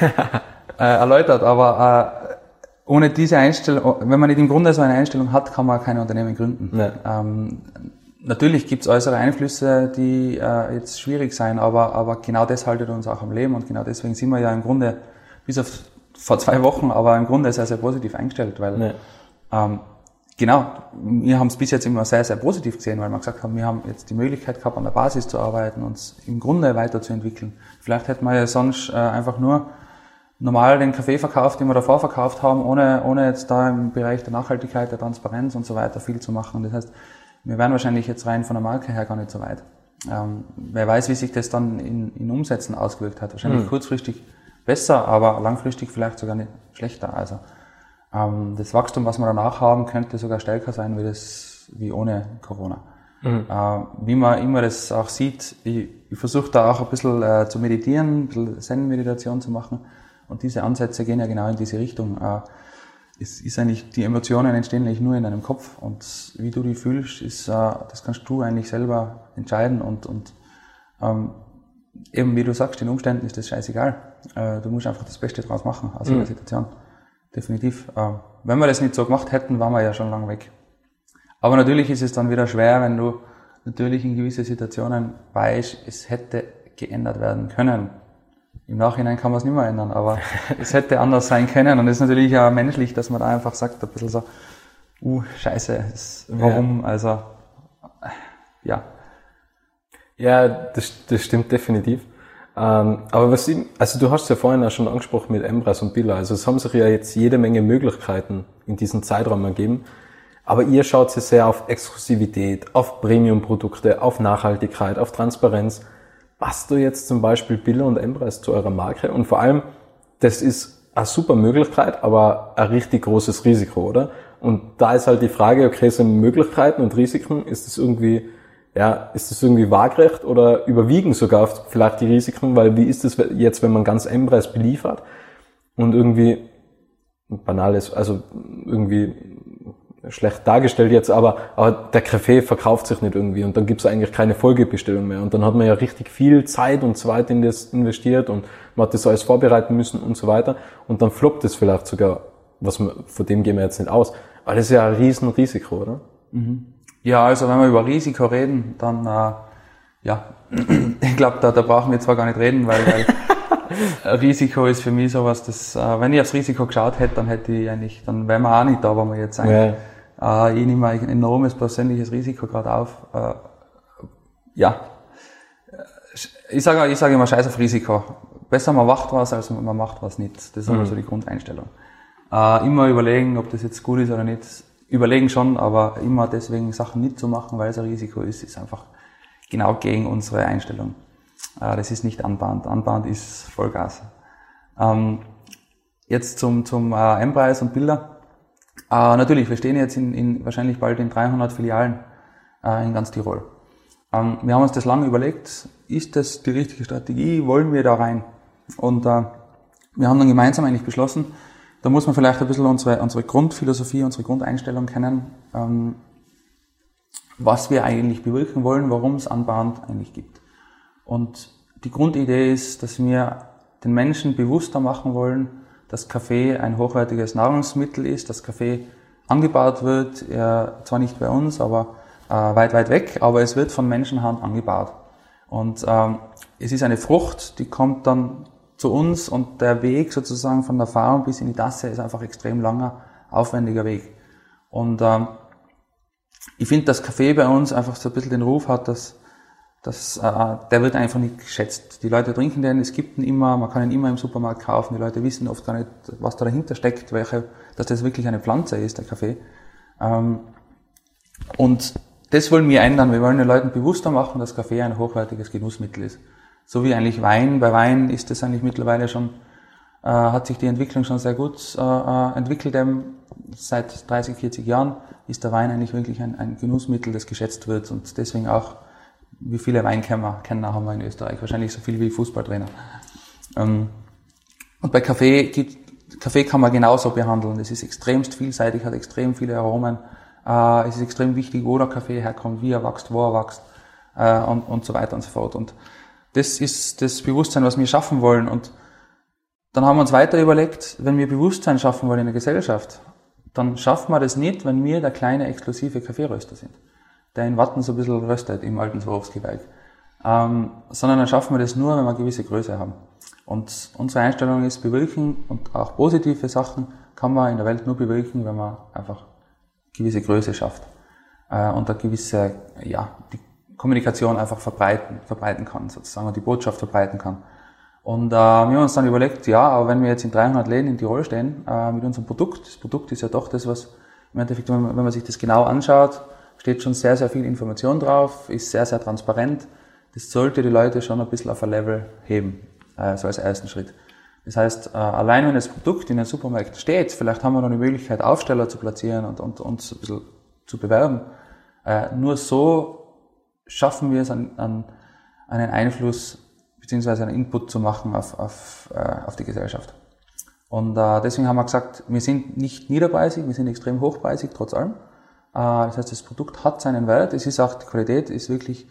C: äh, erläutert, aber äh, ohne diese Einstellung, wenn man nicht im Grunde so eine Einstellung hat, kann man kein Unternehmen gründen. Nee. Ähm, natürlich gibt es äußere Einflüsse, die äh, jetzt schwierig sein, aber, aber genau das haltet uns auch am Leben und genau deswegen sind wir ja im Grunde, bis auf vor zwei Wochen, aber im Grunde sehr, sehr positiv eingestellt, weil nee. ähm, Genau, wir haben es bis jetzt immer sehr, sehr positiv gesehen, weil wir gesagt haben, wir haben jetzt die Möglichkeit gehabt, an der Basis zu arbeiten, uns im Grunde weiterzuentwickeln. Vielleicht hätten wir ja sonst äh, einfach nur normal den Kaffee verkauft, den wir davor verkauft haben, ohne ohne jetzt da im Bereich der Nachhaltigkeit, der Transparenz und so weiter viel zu machen. Das heißt, wir wären wahrscheinlich jetzt rein von der Marke her gar nicht so weit. Ähm, wer weiß, wie sich das dann in, in Umsätzen ausgewirkt hat. Wahrscheinlich mhm. kurzfristig besser, aber langfristig vielleicht sogar nicht schlechter. Also das Wachstum, was wir danach haben, könnte sogar stärker sein wie das, wie ohne Corona. Mhm. Äh, wie man immer das auch sieht, ich, ich versuche da auch ein bisschen äh, zu meditieren, ein bisschen Zen-Meditation zu machen. Und diese Ansätze gehen ja genau in diese Richtung. Äh, es ist eigentlich, die Emotionen entstehen eigentlich nur in deinem Kopf. Und wie du die fühlst, ist, äh, das kannst du eigentlich selber entscheiden. Und, und ähm, eben wie du sagst, den Umständen ist das scheißegal. Äh, du musst einfach das Beste draus machen aus mhm. der Situation. Definitiv. Äh, wenn wir das nicht so gemacht hätten, waren wir ja schon lange weg. Aber natürlich ist es dann wieder schwer, wenn du natürlich in gewisse Situationen weißt, es hätte geändert werden können. Im Nachhinein kann man es nicht mehr ändern, aber es hätte anders sein können. Und es ist natürlich auch menschlich, dass man da einfach sagt, ein bisschen so, uh, scheiße, das, warum, ja. also, ja.
B: Ja, das, das stimmt definitiv. Ähm, aber was ich, also du hast es ja vorhin auch schon angesprochen mit Embras und Billa, also es haben sich ja jetzt jede Menge Möglichkeiten in diesem Zeitraum ergeben. Aber ihr schaut ja sehr auf Exklusivität, auf Premium-Produkte, auf Nachhaltigkeit, auf Transparenz. Passt du jetzt zum Beispiel Billa und Embras zu eurer Marke? Und vor allem, das ist eine super Möglichkeit, aber ein richtig großes Risiko, oder? Und da ist halt die Frage, okay, sind Möglichkeiten und Risiken, ist das irgendwie, ja, ist das irgendwie waagrecht oder überwiegen sogar vielleicht die Risiken? Weil wie ist das jetzt, wenn man ganz Embras beliefert und irgendwie banal ist, also irgendwie schlecht dargestellt jetzt, aber, aber der Kaffee verkauft sich nicht irgendwie und dann gibt's eigentlich keine Folgebestellung mehr und dann hat man ja richtig viel Zeit und so weiter in das investiert und man hat das alles vorbereiten müssen und so weiter und dann floppt es vielleicht sogar, was man, von dem gehen wir jetzt nicht aus, aber das ist ja ein riesen Risiko, oder?
C: Mhm. Ja, also wenn wir über Risiko reden, dann äh, ja, ich glaube, da, da brauchen wir zwar gar nicht reden, weil, weil Risiko ist für mich sowas, das, äh, wenn ich aufs Risiko geschaut hätte, dann hätte ich eigentlich, dann wären wir auch nicht da, wo wir jetzt sind. Ja. Äh, ich nehme ein enormes persönliches Risiko gerade auf. Äh, ja, ich sage ich sage immer, scheiß auf Risiko. Besser man macht was, als man macht was nicht. Das ist mhm. also die Grundeinstellung. Äh, immer überlegen, ob das jetzt gut ist oder nicht. Überlegen schon, aber immer deswegen Sachen nicht zu machen, weil es ein Risiko ist, ist einfach genau gegen unsere Einstellung. Äh, das ist nicht anbahnt. Anbahnt ist Vollgas. Ähm, jetzt zum, zum äh, Embras und Billa. Äh, natürlich, wir stehen jetzt in, in wahrscheinlich bald in dreihundert Filialen äh, in ganz Tirol. Ähm, wir haben uns das lange überlegt, ist das die richtige Strategie, wollen wir da rein? Und äh, wir haben dann gemeinsam eigentlich beschlossen, da muss man vielleicht ein bisschen unsere, unsere Grundphilosophie, unsere Grundeinstellung kennen, ähm, was wir eigentlich bewirken wollen, warum es Unbound eigentlich gibt. Und die Grundidee ist, dass wir den Menschen bewusster machen wollen, dass Kaffee ein hochwertiges Nahrungsmittel ist, dass Kaffee angebaut wird, äh, zwar nicht bei uns, aber äh, weit, weit weg, aber es wird von Menschenhand angebaut. Und ähm, es ist eine Frucht, die kommt dann zu uns und der Weg sozusagen von der Farm bis in die Tasse ist einfach extrem langer, aufwendiger Weg. Und ähm, ich finde, dass Kaffee bei uns einfach so ein bisschen den Ruf hat, dass Das, äh, der wird einfach nicht geschätzt. Die Leute trinken den, es gibt ihn immer, man kann ihn immer im Supermarkt kaufen. Die Leute wissen oft gar nicht, was da dahinter steckt, welche, dass das wirklich eine Pflanze ist, der Kaffee. Ähm, und das wollen wir ändern. Wir wollen den Leuten bewusster machen, dass Kaffee ein hochwertiges Genussmittel ist. So wie eigentlich Wein. Bei Wein ist das eigentlich mittlerweile schon, äh, hat sich die Entwicklung schon sehr gut äh, entwickelt. Ähm, seit dreißig, vierzig Jahren ist der Wein eigentlich wirklich ein, ein Genussmittel, das geschätzt wird und deswegen auch, wie viele Weinkenner haben wir in Österreich? Wahrscheinlich so viel wie Fußballtrainer. Und bei Kaffee, Kaffee kann man genauso behandeln. Es ist extremst vielseitig, hat extrem viele Aromen. Es ist extrem wichtig, wo der Kaffee herkommt, wie er wächst, wo er wächst und, und so weiter und so fort. Und das ist das Bewusstsein, was wir schaffen wollen. Und dann haben wir uns weiter überlegt, wenn wir Bewusstsein schaffen wollen in der Gesellschaft, dann schaffen wir das nicht, wenn wir der kleine exklusive Kaffeeröster sind, der in Watten so ein bisschen röstet im alten Swarovski-Werk. Ähm, sondern dann schaffen wir das nur, wenn wir eine gewisse Größe haben. Und unsere Einstellung ist, bewirken und auch positive Sachen kann man in der Welt nur bewirken, wenn man einfach gewisse Größe schafft. Äh, und eine gewisse, ja, die Kommunikation einfach verbreiten, verbreiten kann, sozusagen, und die Botschaft verbreiten kann. Und äh, wir haben uns dann überlegt, ja, aber wenn wir jetzt in dreihundert Läden in Tirol stehen, äh, mit unserem Produkt, das Produkt ist ja doch das, was im Endeffekt, wenn man, wenn man sich das genau anschaut, steht schon sehr, sehr viel Information drauf, ist sehr, sehr transparent. Das sollte die Leute schon ein bisschen auf ein Level heben, äh, so als ersten Schritt. Das heißt, äh, allein wenn das Produkt in den Supermärkten steht, vielleicht haben wir noch die Möglichkeit, Aufsteller zu platzieren und, und uns ein bisschen zu bewerben. Äh, nur so schaffen wir es, an, an einen Einfluss beziehungsweise einen Input zu machen auf, auf, äh, auf die Gesellschaft. Und äh, deswegen haben wir gesagt, wir sind nicht niederpreisig, wir sind extrem hochpreisig, trotz allem. Das heißt, das Produkt hat seinen Wert, es ist auch, die Qualität ist wirklich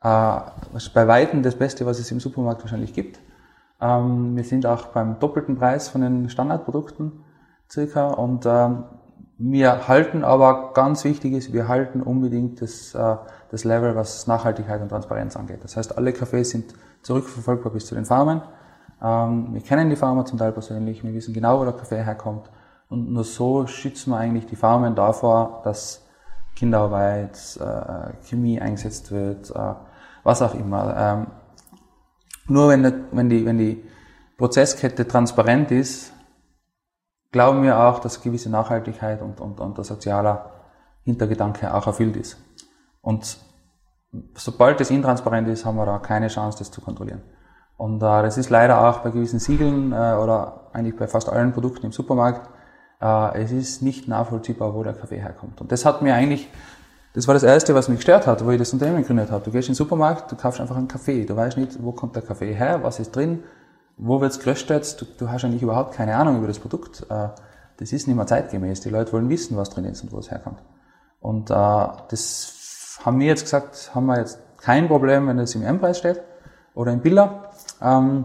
C: äh, bei Weitem das Beste, was es im Supermarkt wahrscheinlich gibt. Ähm, wir sind auch beim doppelten Preis von den Standardprodukten circa und ähm, wir halten aber, ganz wichtig ist, wir halten unbedingt das, äh, das Level, was Nachhaltigkeit und Transparenz angeht. Das heißt, alle Kaffees sind zurückverfolgbar bis zu den Farmen. Ähm, wir kennen die Farmer zum Teil persönlich, wir wissen genau, wo der Kaffee herkommt. Und nur so schützen wir eigentlich die Farmen davor, dass Kinderarbeit, äh, Chemie eingesetzt wird, äh, was auch immer. Ähm, nur wenn, die, wenn, die, wenn die Prozesskette transparent ist, glauben wir auch, dass gewisse Nachhaltigkeit und, und, und der soziale Hintergedanke auch erfüllt ist. Und sobald das intransparent ist, haben wir da keine Chance, das zu kontrollieren. Und äh, das ist leider auch bei gewissen Siegeln äh, oder eigentlich bei fast allen Produkten im Supermarkt, äh, es ist nicht nachvollziehbar, wo der Kaffee herkommt. Und das hat mir eigentlich, das war das Erste, was mich gestört hat, wo ich das Unternehmen gegründet habe. Du gehst in den Supermarkt, du kaufst einfach einen Kaffee, du weißt nicht, wo kommt der Kaffee her, was ist drin, wo wird's geröstet, du, du hast eigentlich überhaupt keine Ahnung über das Produkt. Äh, das ist nicht mehr zeitgemäß, die Leute wollen wissen, was drin ist und wo es herkommt. Und äh, das haben wir jetzt gesagt, haben wir jetzt kein Problem, wenn es im M-Preis steht oder im Billa. Ähm,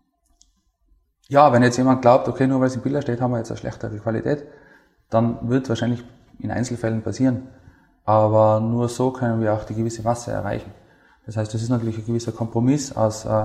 C: ja, wenn jetzt jemand glaubt, okay, nur weil es im Billa steht, haben wir jetzt eine schlechtere Qualität, dann wird wahrscheinlich in Einzelfällen passieren. Aber nur so können wir auch die gewisse Masse erreichen. Das heißt, das ist natürlich ein gewisser Kompromiss aus, äh,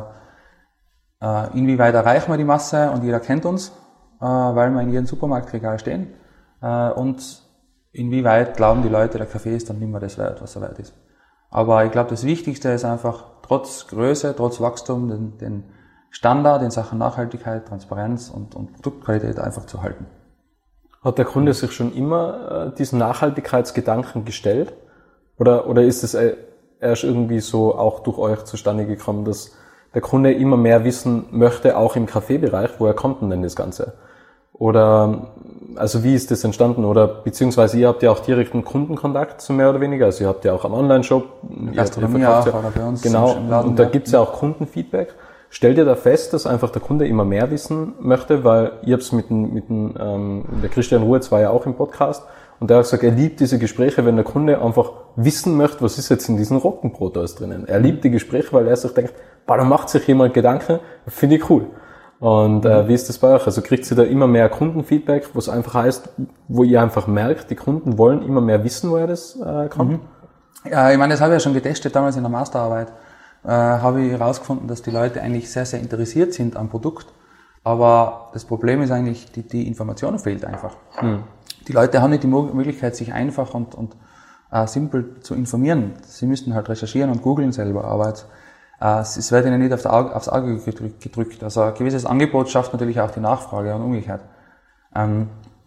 C: äh, inwieweit erreichen wir die Masse und jeder kennt uns, äh, weil wir in jedem Supermarktregal stehen, äh, und inwieweit glauben die Leute, der Kaffee ist dann nicht mehr das wert, was er wert ist. Aber ich glaube, das Wichtigste ist einfach, trotz Größe, trotz Wachstum, den, den Standard in Sachen Nachhaltigkeit, Transparenz und, und Produktqualität einfach zu halten.
B: Hat der Kunde sich schon immer äh, diesen Nachhaltigkeitsgedanken gestellt? Oder, oder ist es äh, erst irgendwie so auch durch euch zustande gekommen, dass der Kunde immer mehr wissen möchte, auch im Kaffeebereich? Woher kommt denn, denn das Ganze? Oder, also wie ist das entstanden? Oder beziehungsweise ihr habt ja auch direkten Kundenkontakt, so mehr oder weniger. Also ihr habt ja auch am Online-Shop,
C: Gastronomie auch, ja, oder bei uns
B: genau,
C: im Laden,
B: und da gibt's ja auch Kundenfeedback. Stellt ihr da fest, dass einfach der Kunde immer mehr wissen möchte? Weil ihr habt's mit dem, mit dem, ähm, der Christian Ruhetz war ja auch im Podcast und der hat gesagt, er liebt diese Gespräche, wenn der Kunde einfach wissen möchte, was ist jetzt in diesem Roggenbrot alles drinnen. Er liebt die Gespräche, weil er sich denkt, boah, da macht sich jemand Gedanken, finde ich cool. Und äh, wie ist das bei euch? Also kriegt ihr da immer mehr Kundenfeedback, was einfach heißt, wo ihr einfach merkt, die Kunden wollen immer mehr wissen, woher das äh, kommt?
C: Mhm. Ja, ich meine, das habe ich ja schon getestet damals in der Masterarbeit. Äh, habe ich herausgefunden, dass die Leute eigentlich sehr, sehr interessiert sind am Produkt. Aber das Problem ist eigentlich, die, die Information fehlt einfach. Mhm. Die Leute haben nicht die Möglichkeit, sich einfach und, und äh, simpel zu informieren. Sie müssten halt recherchieren und googeln selber, aber jetzt, äh, es wird ihnen nicht auf der Auge, aufs Auge gedrückt. Also ein gewisses Angebot schafft natürlich auch die Nachfrage und umgekehrt. Ähm,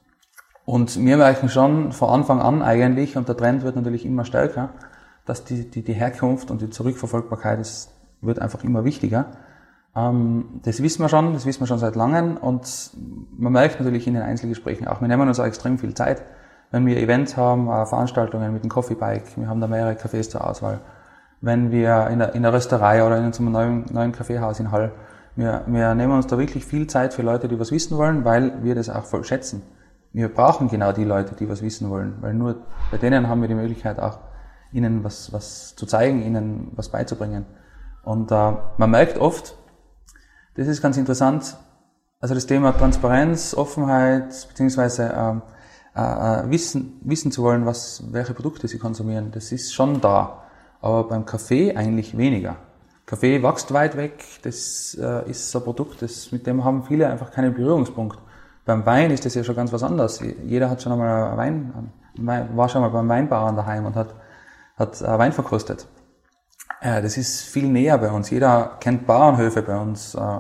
C: und wir merken schon von Anfang an eigentlich, und der Trend wird natürlich immer stärker, dass die, die, die Herkunft und die Zurückverfolgbarkeit ist, wird einfach immer wichtiger. Ähm, das wissen wir schon, das wissen wir schon seit langem und man merkt natürlich in den Einzelgesprächen auch, wir nehmen uns auch extrem viel Zeit, wenn wir Events haben, äh, Veranstaltungen mit dem Coffee Bike, wir haben da mehrere Cafés zur Auswahl, wenn wir in der, in der Rösterei oder in unserem neuen, neuen Kaffeehaus in Hall, wir, wir nehmen uns da wirklich viel Zeit für Leute, die was wissen wollen, weil wir das auch voll schätzen. Wir brauchen genau die Leute, die was wissen wollen, weil nur bei denen haben wir die Möglichkeit auch, ihnen was, was zu zeigen, ihnen was beizubringen. Und äh, man merkt oft, das ist ganz interessant, also das Thema Transparenz, Offenheit, beziehungsweise ähm, äh, wissen, wissen zu wollen, was, welche Produkte sie konsumieren, das ist schon da. Aber beim Kaffee eigentlich weniger. Kaffee wächst weit weg, das äh, ist so ein Produkt, das, mit dem haben viele einfach keinen Berührungspunkt. Beim Wein ist das ja schon ganz was anderes. Jeder hat schon einmal Wein, war schon mal beim Weinbauern daheim und hat hat Wein verkostet. Äh, das ist viel näher bei uns. Jeder kennt Bauernhöfe bei uns. Äh,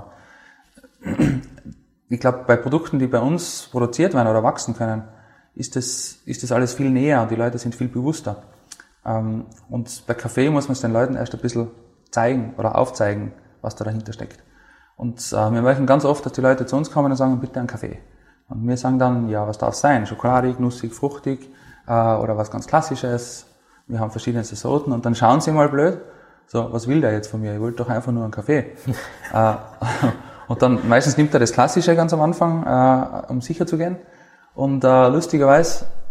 C: ich glaube, bei Produkten, die bei uns produziert werden oder wachsen können, ist das, ist das alles viel näher und die Leute sind viel bewusster. Ähm, und bei Kaffee muss man es den Leuten erst ein bisschen zeigen oder aufzeigen, was da dahinter steckt. Und äh, wir merken ganz oft, dass die Leute zu uns kommen und sagen, bitte einen Kaffee. Und wir sagen dann, ja, was darf es sein? Schokoladig, nussig, fruchtig äh, oder was ganz Klassisches. Wir haben verschiedene Sorten und dann schauen sie mal blöd, so, was will der jetzt von mir? Ich wollte doch einfach nur einen Kaffee. äh, und dann meistens nimmt er das Klassische ganz am Anfang, äh, um sicher zu gehen. Und äh, lustigerweise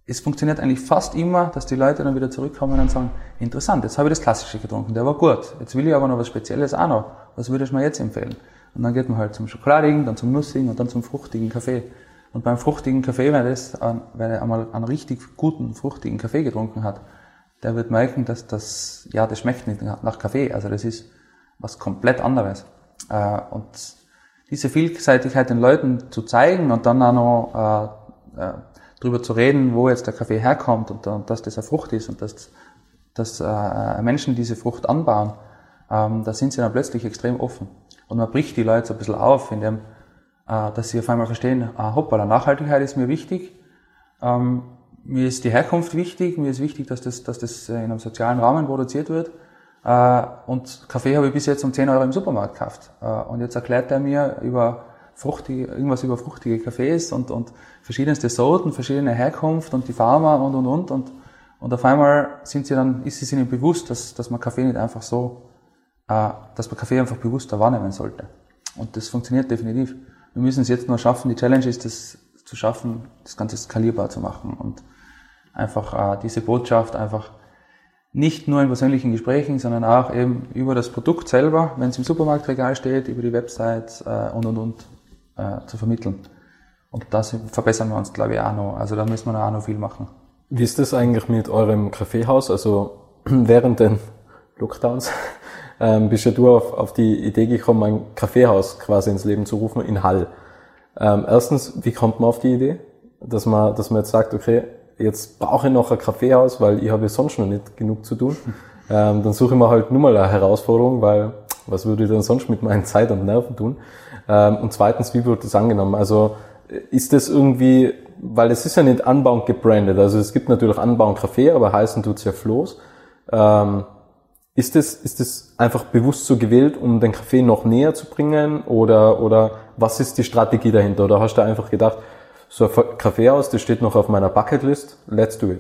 C: es funktioniert eigentlich fast immer, dass die Leute dann wieder zurückkommen und sagen, interessant, jetzt habe ich das Klassische getrunken, der war gut, jetzt will ich aber noch was Spezielles auch noch, was würdest du mir jetzt empfehlen? Und dann geht man halt zum Schokoladigen, dann zum Nussigen und dann zum fruchtigen Kaffee. Und beim fruchtigen Kaffee, wenn, das, wenn er einmal einen richtig guten, fruchtigen Kaffee getrunken hat, der wird merken, dass das, ja, das schmeckt nicht nach Kaffee, also das ist was komplett anderes. Und diese Vielseitigkeit den Leuten zu zeigen und dann auch noch äh, drüber zu reden, wo jetzt der Kaffee herkommt und, und dass das eine Frucht ist und dass, dass äh, Menschen diese Frucht anbauen, ähm, da sind sie dann plötzlich extrem offen. Und man bricht die Leute so ein bisschen auf, indem äh, dass sie auf einmal verstehen, ah, hoppala, Nachhaltigkeit ist mir wichtig, ähm, mir ist die Herkunft wichtig, mir ist wichtig, dass das, dass das in einem sozialen Rahmen produziert wird. Äh, und Kaffee habe ich bis jetzt um zehn Euro im Supermarkt gekauft. Äh, und jetzt erklärt er mir über fruchtige, irgendwas über fruchtige Kaffees und, und verschiedenste Sorten, verschiedene Herkunft und die Farmer und, und, und, und. Und auf einmal sind sie dann, ist es ihnen bewusst, dass, dass man Kaffee nicht einfach so, äh, dass man Kaffee einfach bewusster wahrnehmen sollte. Und das funktioniert definitiv. Wir müssen es jetzt nur schaffen. Die Challenge ist, das zu schaffen, das Ganze skalierbar zu machen und einfach äh, diese Botschaft einfach nicht nur in persönlichen Gesprächen, sondern auch eben über das Produkt selber, wenn es im Supermarktregal steht, über die Website äh, und und und äh, zu vermitteln. Und das verbessern wir uns, glaube ich, auch noch. Also da müssen wir auch noch viel machen.
B: Wie ist das eigentlich mit eurem Kaffeehaus? Also während den Lockdowns ähm, bist ja du auf, auf die Idee gekommen, ein Kaffeehaus quasi ins Leben zu rufen in Hall. Ähm, erstens, wie kommt man auf die Idee, dass man, dass man jetzt sagt, okay, jetzt brauche ich noch ein Kaffeehaus, weil ich habe ja sonst noch nicht genug zu tun. Ähm, dann suche ich mir halt nur mal eine Herausforderung, weil was würde ich denn sonst mit meinen Zeit und Nerven tun? Ähm, und zweitens, wie wird das angenommen? Also ist das irgendwie, weil es ist ja nicht anbauend gebrandet, also es gibt natürlich anbauend Kaffee, aber heißen tut's ja Floß. Ähm, ist das, ist das einfach bewusst so gewählt, um den Kaffee noch näher zu bringen oder, oder was ist die Strategie dahinter? Oder hast du einfach gedacht, so ein Kaffeehaus, das steht noch auf meiner Bucketlist, let's do it.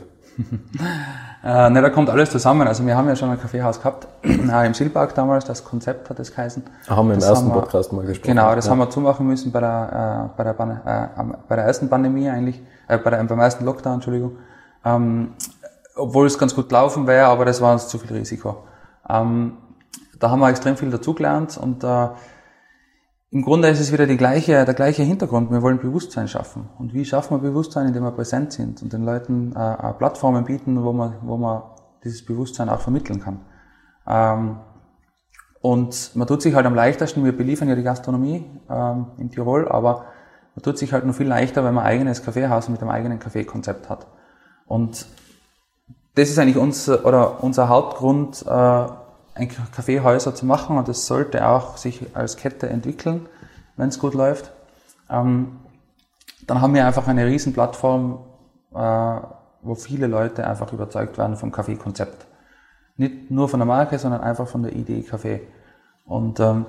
C: äh, ne, da kommt alles zusammen. Also wir haben ja schon ein Kaffeehaus gehabt, äh, im Silberg damals, das Konzept hat es geheißen.
B: Ah, haben wir im
C: das
B: ersten
C: wir,
B: Podcast mal gesprochen.
C: Genau, das
B: ja.
C: haben wir zumachen müssen bei der, äh, bei der, äh, bei der ersten Pandemie eigentlich, äh, bei der, beim ersten Lockdown, Entschuldigung. Ähm, obwohl es ganz gut laufen wäre, aber das war uns zu viel Risiko. Ähm, da haben wir extrem viel dazugelernt und äh, im Grunde ist es wieder die gleiche, der gleiche Hintergrund. Wir wollen Bewusstsein schaffen. Und wie schaffen wir Bewusstsein? Indem wir präsent sind und den Leuten äh, Plattformen bieten, wo man, wo man dieses Bewusstsein auch vermitteln kann. Ähm, und man tut sich halt am leichtesten, wir beliefern ja die Gastronomie ähm, in Tirol, aber man tut sich halt noch viel leichter, wenn man ein eigenes Kaffeehaus mit einem eigenen Kaffeekonzept hat. Und das ist eigentlich unser, oder unser Hauptgrund, äh, ein Kaffeehäuser zu machen, und das sollte auch sich als Kette entwickeln, wenn es gut läuft. Ähm, dann haben wir einfach eine riesen Plattform, äh, wo viele Leute einfach überzeugt werden vom Kaffeekonzept. Nicht nur von der Marke, sondern einfach von der Idee Kaffee. Und ähm,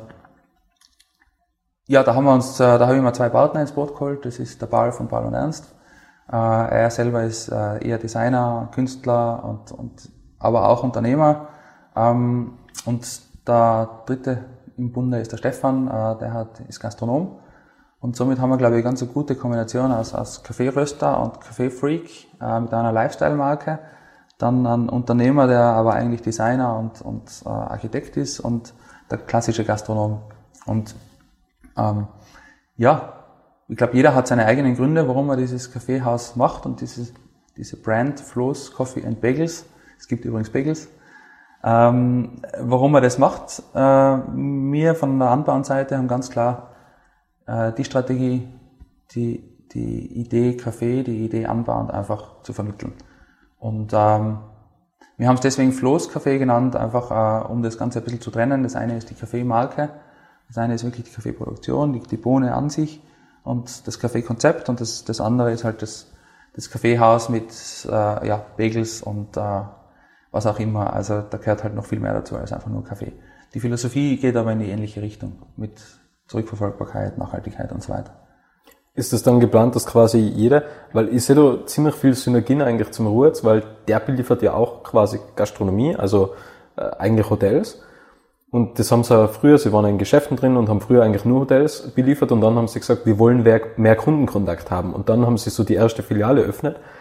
C: ja, da haben wir uns, äh, da habe ich mal zwei Partner ins Boot geholt. Das ist der Paul von Paul und Ernst. Äh, er selber ist äh, eher Designer, Künstler und, und aber auch Unternehmer. Ähm, und der dritte im Bunde ist der Stefan, äh, der hat, ist Gastronom. Und somit haben wir, glaube ich, eine ganz eine gute Kombination aus, aus Kaffeeröster und Kaffeefreak äh, mit einer Lifestyle-Marke. Dann ein Unternehmer, der aber eigentlich Designer und, und äh, Architekt ist, und der klassische Gastronom. Und ähm, ja, ich glaube, jeder hat seine eigenen Gründe, warum er dieses Kaffeehaus macht und dieses, diese Brand Flo's Coffee and Bagels. Es gibt übrigens Bagels. Ähm, warum er das macht? Äh, wir von der Anbauseite haben ganz klar äh, die Strategie, die, die Idee Kaffee, die Idee anbauend einfach zu vermitteln. Und ähm, wir haben es deswegen Flo's Kaffee genannt, einfach äh, um das Ganze ein bisschen zu trennen. Das eine ist die Kaffeemarke, das eine ist wirklich die Kaffeeproduktion, die, die Bohne an sich und das Kaffeekonzept, und das, das andere ist halt das, das Kaffeehaus mit äh, ja, Bagels und äh, was auch immer. Also da gehört halt noch viel mehr dazu als einfach nur Kaffee. Die Philosophie geht aber in die ähnliche Richtung mit Zurückverfolgbarkeit, Nachhaltigkeit und so weiter.
B: Ist das dann geplant, dass quasi jeder, weil ich sehe da ziemlich viel Synergien eigentlich zum Ruhrz, weil der beliefert ja auch quasi Gastronomie, also äh, eigentlich Hotels. Und das haben sie ja früher, sie waren in Geschäften drin und haben früher eigentlich nur Hotels beliefert, und dann haben sie gesagt, wir wollen mehr, mehr Kundenkontakt haben. Und dann haben sie so die erste Filiale eröffnet.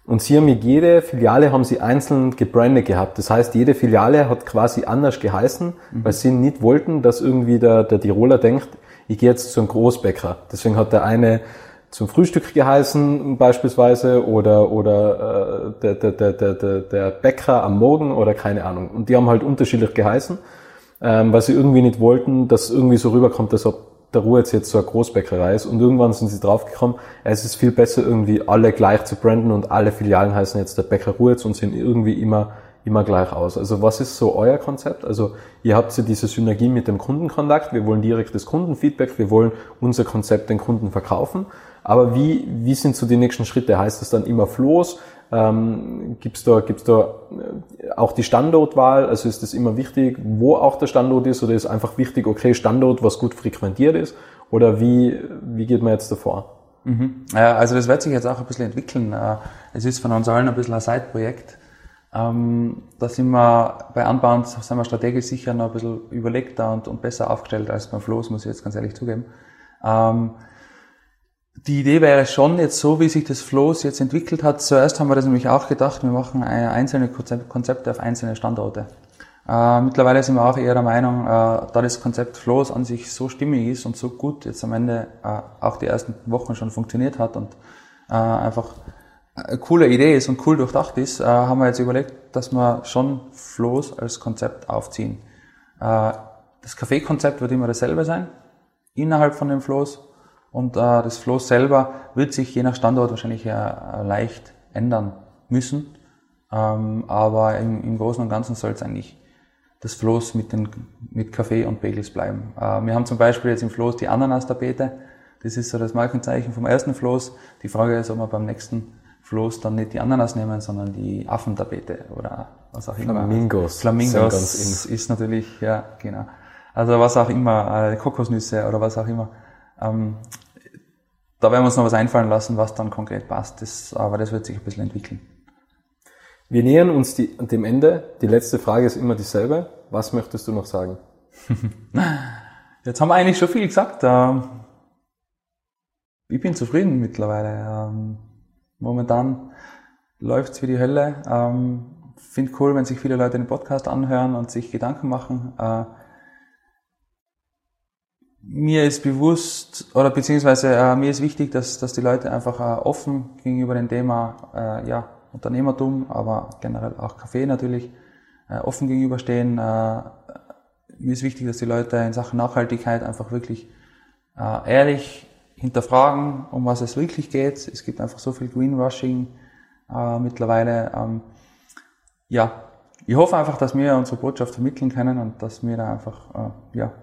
B: Und sie haben mit jeder Filiale haben sie einzeln gebrandet gehabt. Das heißt, jede Filiale hat quasi anders geheißen, mhm. weil sie nicht wollten, dass irgendwie der, der Tiroler denkt, ich gehe jetzt zu einem Großbäcker. Deswegen hat der eine zum Frühstück geheißen beispielsweise oder oder äh, der, der, der, der, der Bäcker am Morgen oder keine Ahnung. Und die haben halt unterschiedlich geheißen, ähm, weil sie irgendwie nicht wollten, dass irgendwie so rüberkommt, dass ob der Ruhetz jetzt so eine Großbäckerei ist. Und irgendwann sind sie draufgekommen, es ist viel besser irgendwie alle gleich zu branden und alle Filialen heißen jetzt der Bäcker Ruhetz und sehen irgendwie immer immer gleich aus. Also was ist so euer Konzept? Also ihr habt ja diese Synergie mit dem Kundenkontakt, wir wollen direktes Kundenfeedback, wir wollen unser Konzept den Kunden verkaufen. Aber wie wie sind so die nächsten Schritte? Heißt das dann immer Floß? Ähm, gibt's da gibt's da auch die Standortwahl? Also ist das immer wichtig, wo auch der Standort ist, oder ist einfach wichtig, okay, Standort, was gut frequentiert ist? Oder wie wie geht man jetzt davor?
C: Mhm. Ja, also das wird sich jetzt auch ein bisschen entwickeln. Es ist von uns allen ein bisschen ein Side-Projekt. Ähm, da sind wir bei Unbound, sind wir strategisch sicher noch ein bisschen überlegter und, und besser aufgestellt als beim Floß, muss ich jetzt ganz ehrlich zugeben. Ähm, Die Idee wäre schon jetzt so, wie sich das Floß jetzt entwickelt hat. Zuerst haben wir das nämlich auch gedacht, wir machen einzelne Konzepte auf einzelne Standorte. Äh, mittlerweile sind wir auch eher der Meinung, äh, da das Konzept Floß an sich so stimmig ist und so gut jetzt am Ende äh, auch die ersten Wochen schon funktioniert hat und äh, einfach eine coole Idee ist und cool durchdacht ist, äh, haben wir jetzt überlegt, dass wir schon Floß als Konzept aufziehen. Äh, das Café-Konzept wird immer dasselbe sein, innerhalb von dem Floß. Und äh, das Floß selber wird sich je nach Standort wahrscheinlich äh, leicht ändern müssen. Ähm, aber im, im Großen und Ganzen soll es eigentlich das Floß mit, den, mit Kaffee und Bagels bleiben. Äh, wir haben zum Beispiel jetzt im Floß die Ananas-Tapete. Das ist so das Markenzeichen vom ersten Floß. Die Frage ist, ob wir beim nächsten Floß dann nicht die Ananas nehmen, sondern die Affentapete oder was auch immer.
B: Flamingos.
C: Flamingos ist, ist natürlich, ja, genau. Also was auch immer, äh, Kokosnüsse oder was auch immer. Ähm, da werden wir uns noch was einfallen lassen, was dann konkret passt. Das, aber das wird sich ein bisschen entwickeln.
B: Wir nähern uns die, dem Ende. Die letzte Frage ist immer dieselbe. Was möchtest du noch sagen?
C: Jetzt haben wir eigentlich schon viel gesagt. Ich bin zufrieden mittlerweile. Momentan läuft's wie die Hölle. Finde cool, wenn sich viele Leute den Podcast anhören und sich Gedanken machen. Mir ist bewusst, oder beziehungsweise äh, mir ist wichtig, dass, dass die Leute einfach äh, offen gegenüber dem Thema äh, ja, Unternehmertum, aber generell auch Kaffee natürlich, äh, offen gegenüberstehen. Äh, mir ist wichtig, dass die Leute in Sachen Nachhaltigkeit einfach wirklich äh, ehrlich hinterfragen, um was es wirklich geht. Es gibt einfach so viel Greenwashing äh, mittlerweile. Ähm, ja, ich hoffe einfach, dass wir unsere Botschaft vermitteln können und dass wir da einfach, äh, ja,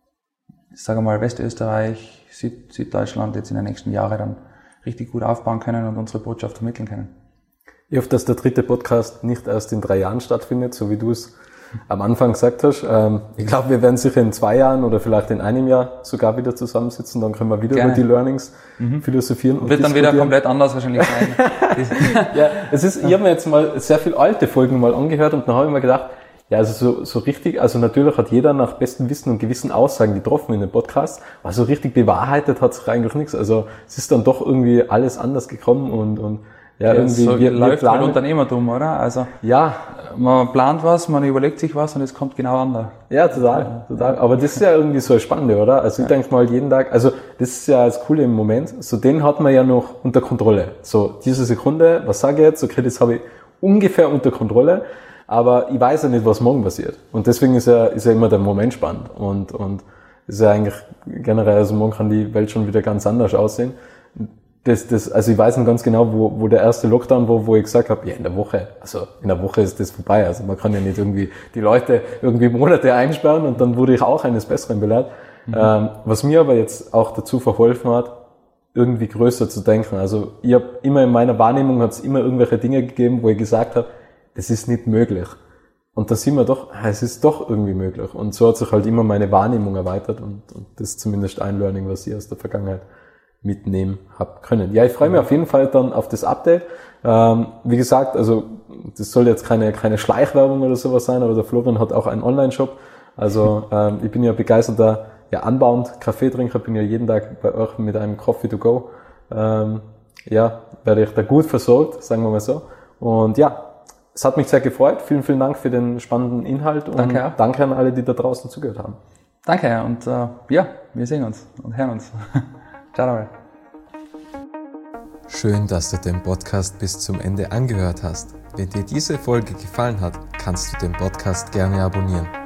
C: ich sage mal, Westösterreich, Süd, Süddeutschland jetzt in den nächsten Jahren dann richtig gut aufbauen können und unsere Botschaft vermitteln können.
B: Ich hoffe, dass der dritte Podcast nicht erst in drei Jahren stattfindet, so wie du es am Anfang gesagt hast. Ich glaube, wir werden sicher in zwei Jahren oder vielleicht in einem Jahr sogar wieder zusammensitzen, dann können wir wieder Gerne. über die Learnings mhm. philosophieren. Und
C: wird dann wieder komplett anders wahrscheinlich sein.
B: Ja, es ist, ich habe mir jetzt mal sehr viele alte Folgen mal angehört und dann habe ich mir gedacht, ja, also so, so richtig, also natürlich hat jeder nach bestem Wissen und Gewissen Aussagen getroffen in dem Podcast, aber so richtig bewahrheitet hat sich eigentlich nichts. Also es ist dann doch irgendwie alles anders gekommen und, und ja,
C: ja
B: irgendwie
C: so
B: wir,
C: läuft
B: wir
C: halt Unternehmertum, oder? Also
B: ja,
C: man plant was, man überlegt sich was und es kommt genau anders.
B: Ja, total, total. Aber das ist ja irgendwie so das Spannende, oder? Also ich ja. denke mal jeden Tag, also das ist ja das Coole im Moment, so den hat man ja noch unter Kontrolle. So diese Sekunde, was sage ich jetzt? Okay, das habe ich ungefähr unter Kontrolle. Aber ich weiß ja nicht, was morgen passiert. Und deswegen ist ja, ist ja immer der Moment spannend. Und, und ist ja eigentlich generell, also morgen kann die Welt schon wieder ganz anders aussehen. Das, das, also ich weiß noch ganz genau, wo, wo der erste Lockdown war, wo ich gesagt habe, ja, in der Woche, also in der Woche ist das vorbei. Also man kann ja nicht irgendwie die Leute irgendwie Monate einsperren und dann wurde ich auch eines Besseren belehrt. Mhm. Ähm, was mir aber jetzt auch dazu verholfen hat, irgendwie größer zu denken. Also ich habe immer in meiner Wahrnehmung hat es immer irgendwelche Dinge gegeben, wo ich gesagt habe, es ist nicht möglich. Und da sieht man doch, es ist doch irgendwie möglich. Und so hat sich halt immer meine Wahrnehmung erweitert und, und das ist zumindest ein Learning, was ich aus der Vergangenheit mitnehmen hab können. Ja, ich freue mich auf jeden Fall dann auf das Update. Ähm, wie gesagt, also das soll jetzt keine keine Schleichwerbung oder sowas sein, aber der Florian hat auch einen Online-Shop. Also ähm, ich bin ja begeisterter ja, Unbound Kaffeetrinker, bin ja jeden Tag bei euch mit einem Coffee to go. Ähm, ja, werde ich da gut versorgt, sagen wir mal so. Und ja, es hat mich sehr gefreut. Vielen, vielen Dank für den spannenden Inhalt und
C: danke, auch.
B: danke an alle, die da draußen zugehört haben.
C: Danke und äh, ja, wir sehen uns und hören uns. Ciao.
A: Schön, dass du den Podcast bis zum Ende angehört hast. Wenn dir diese Folge gefallen hat, kannst du den Podcast gerne abonnieren.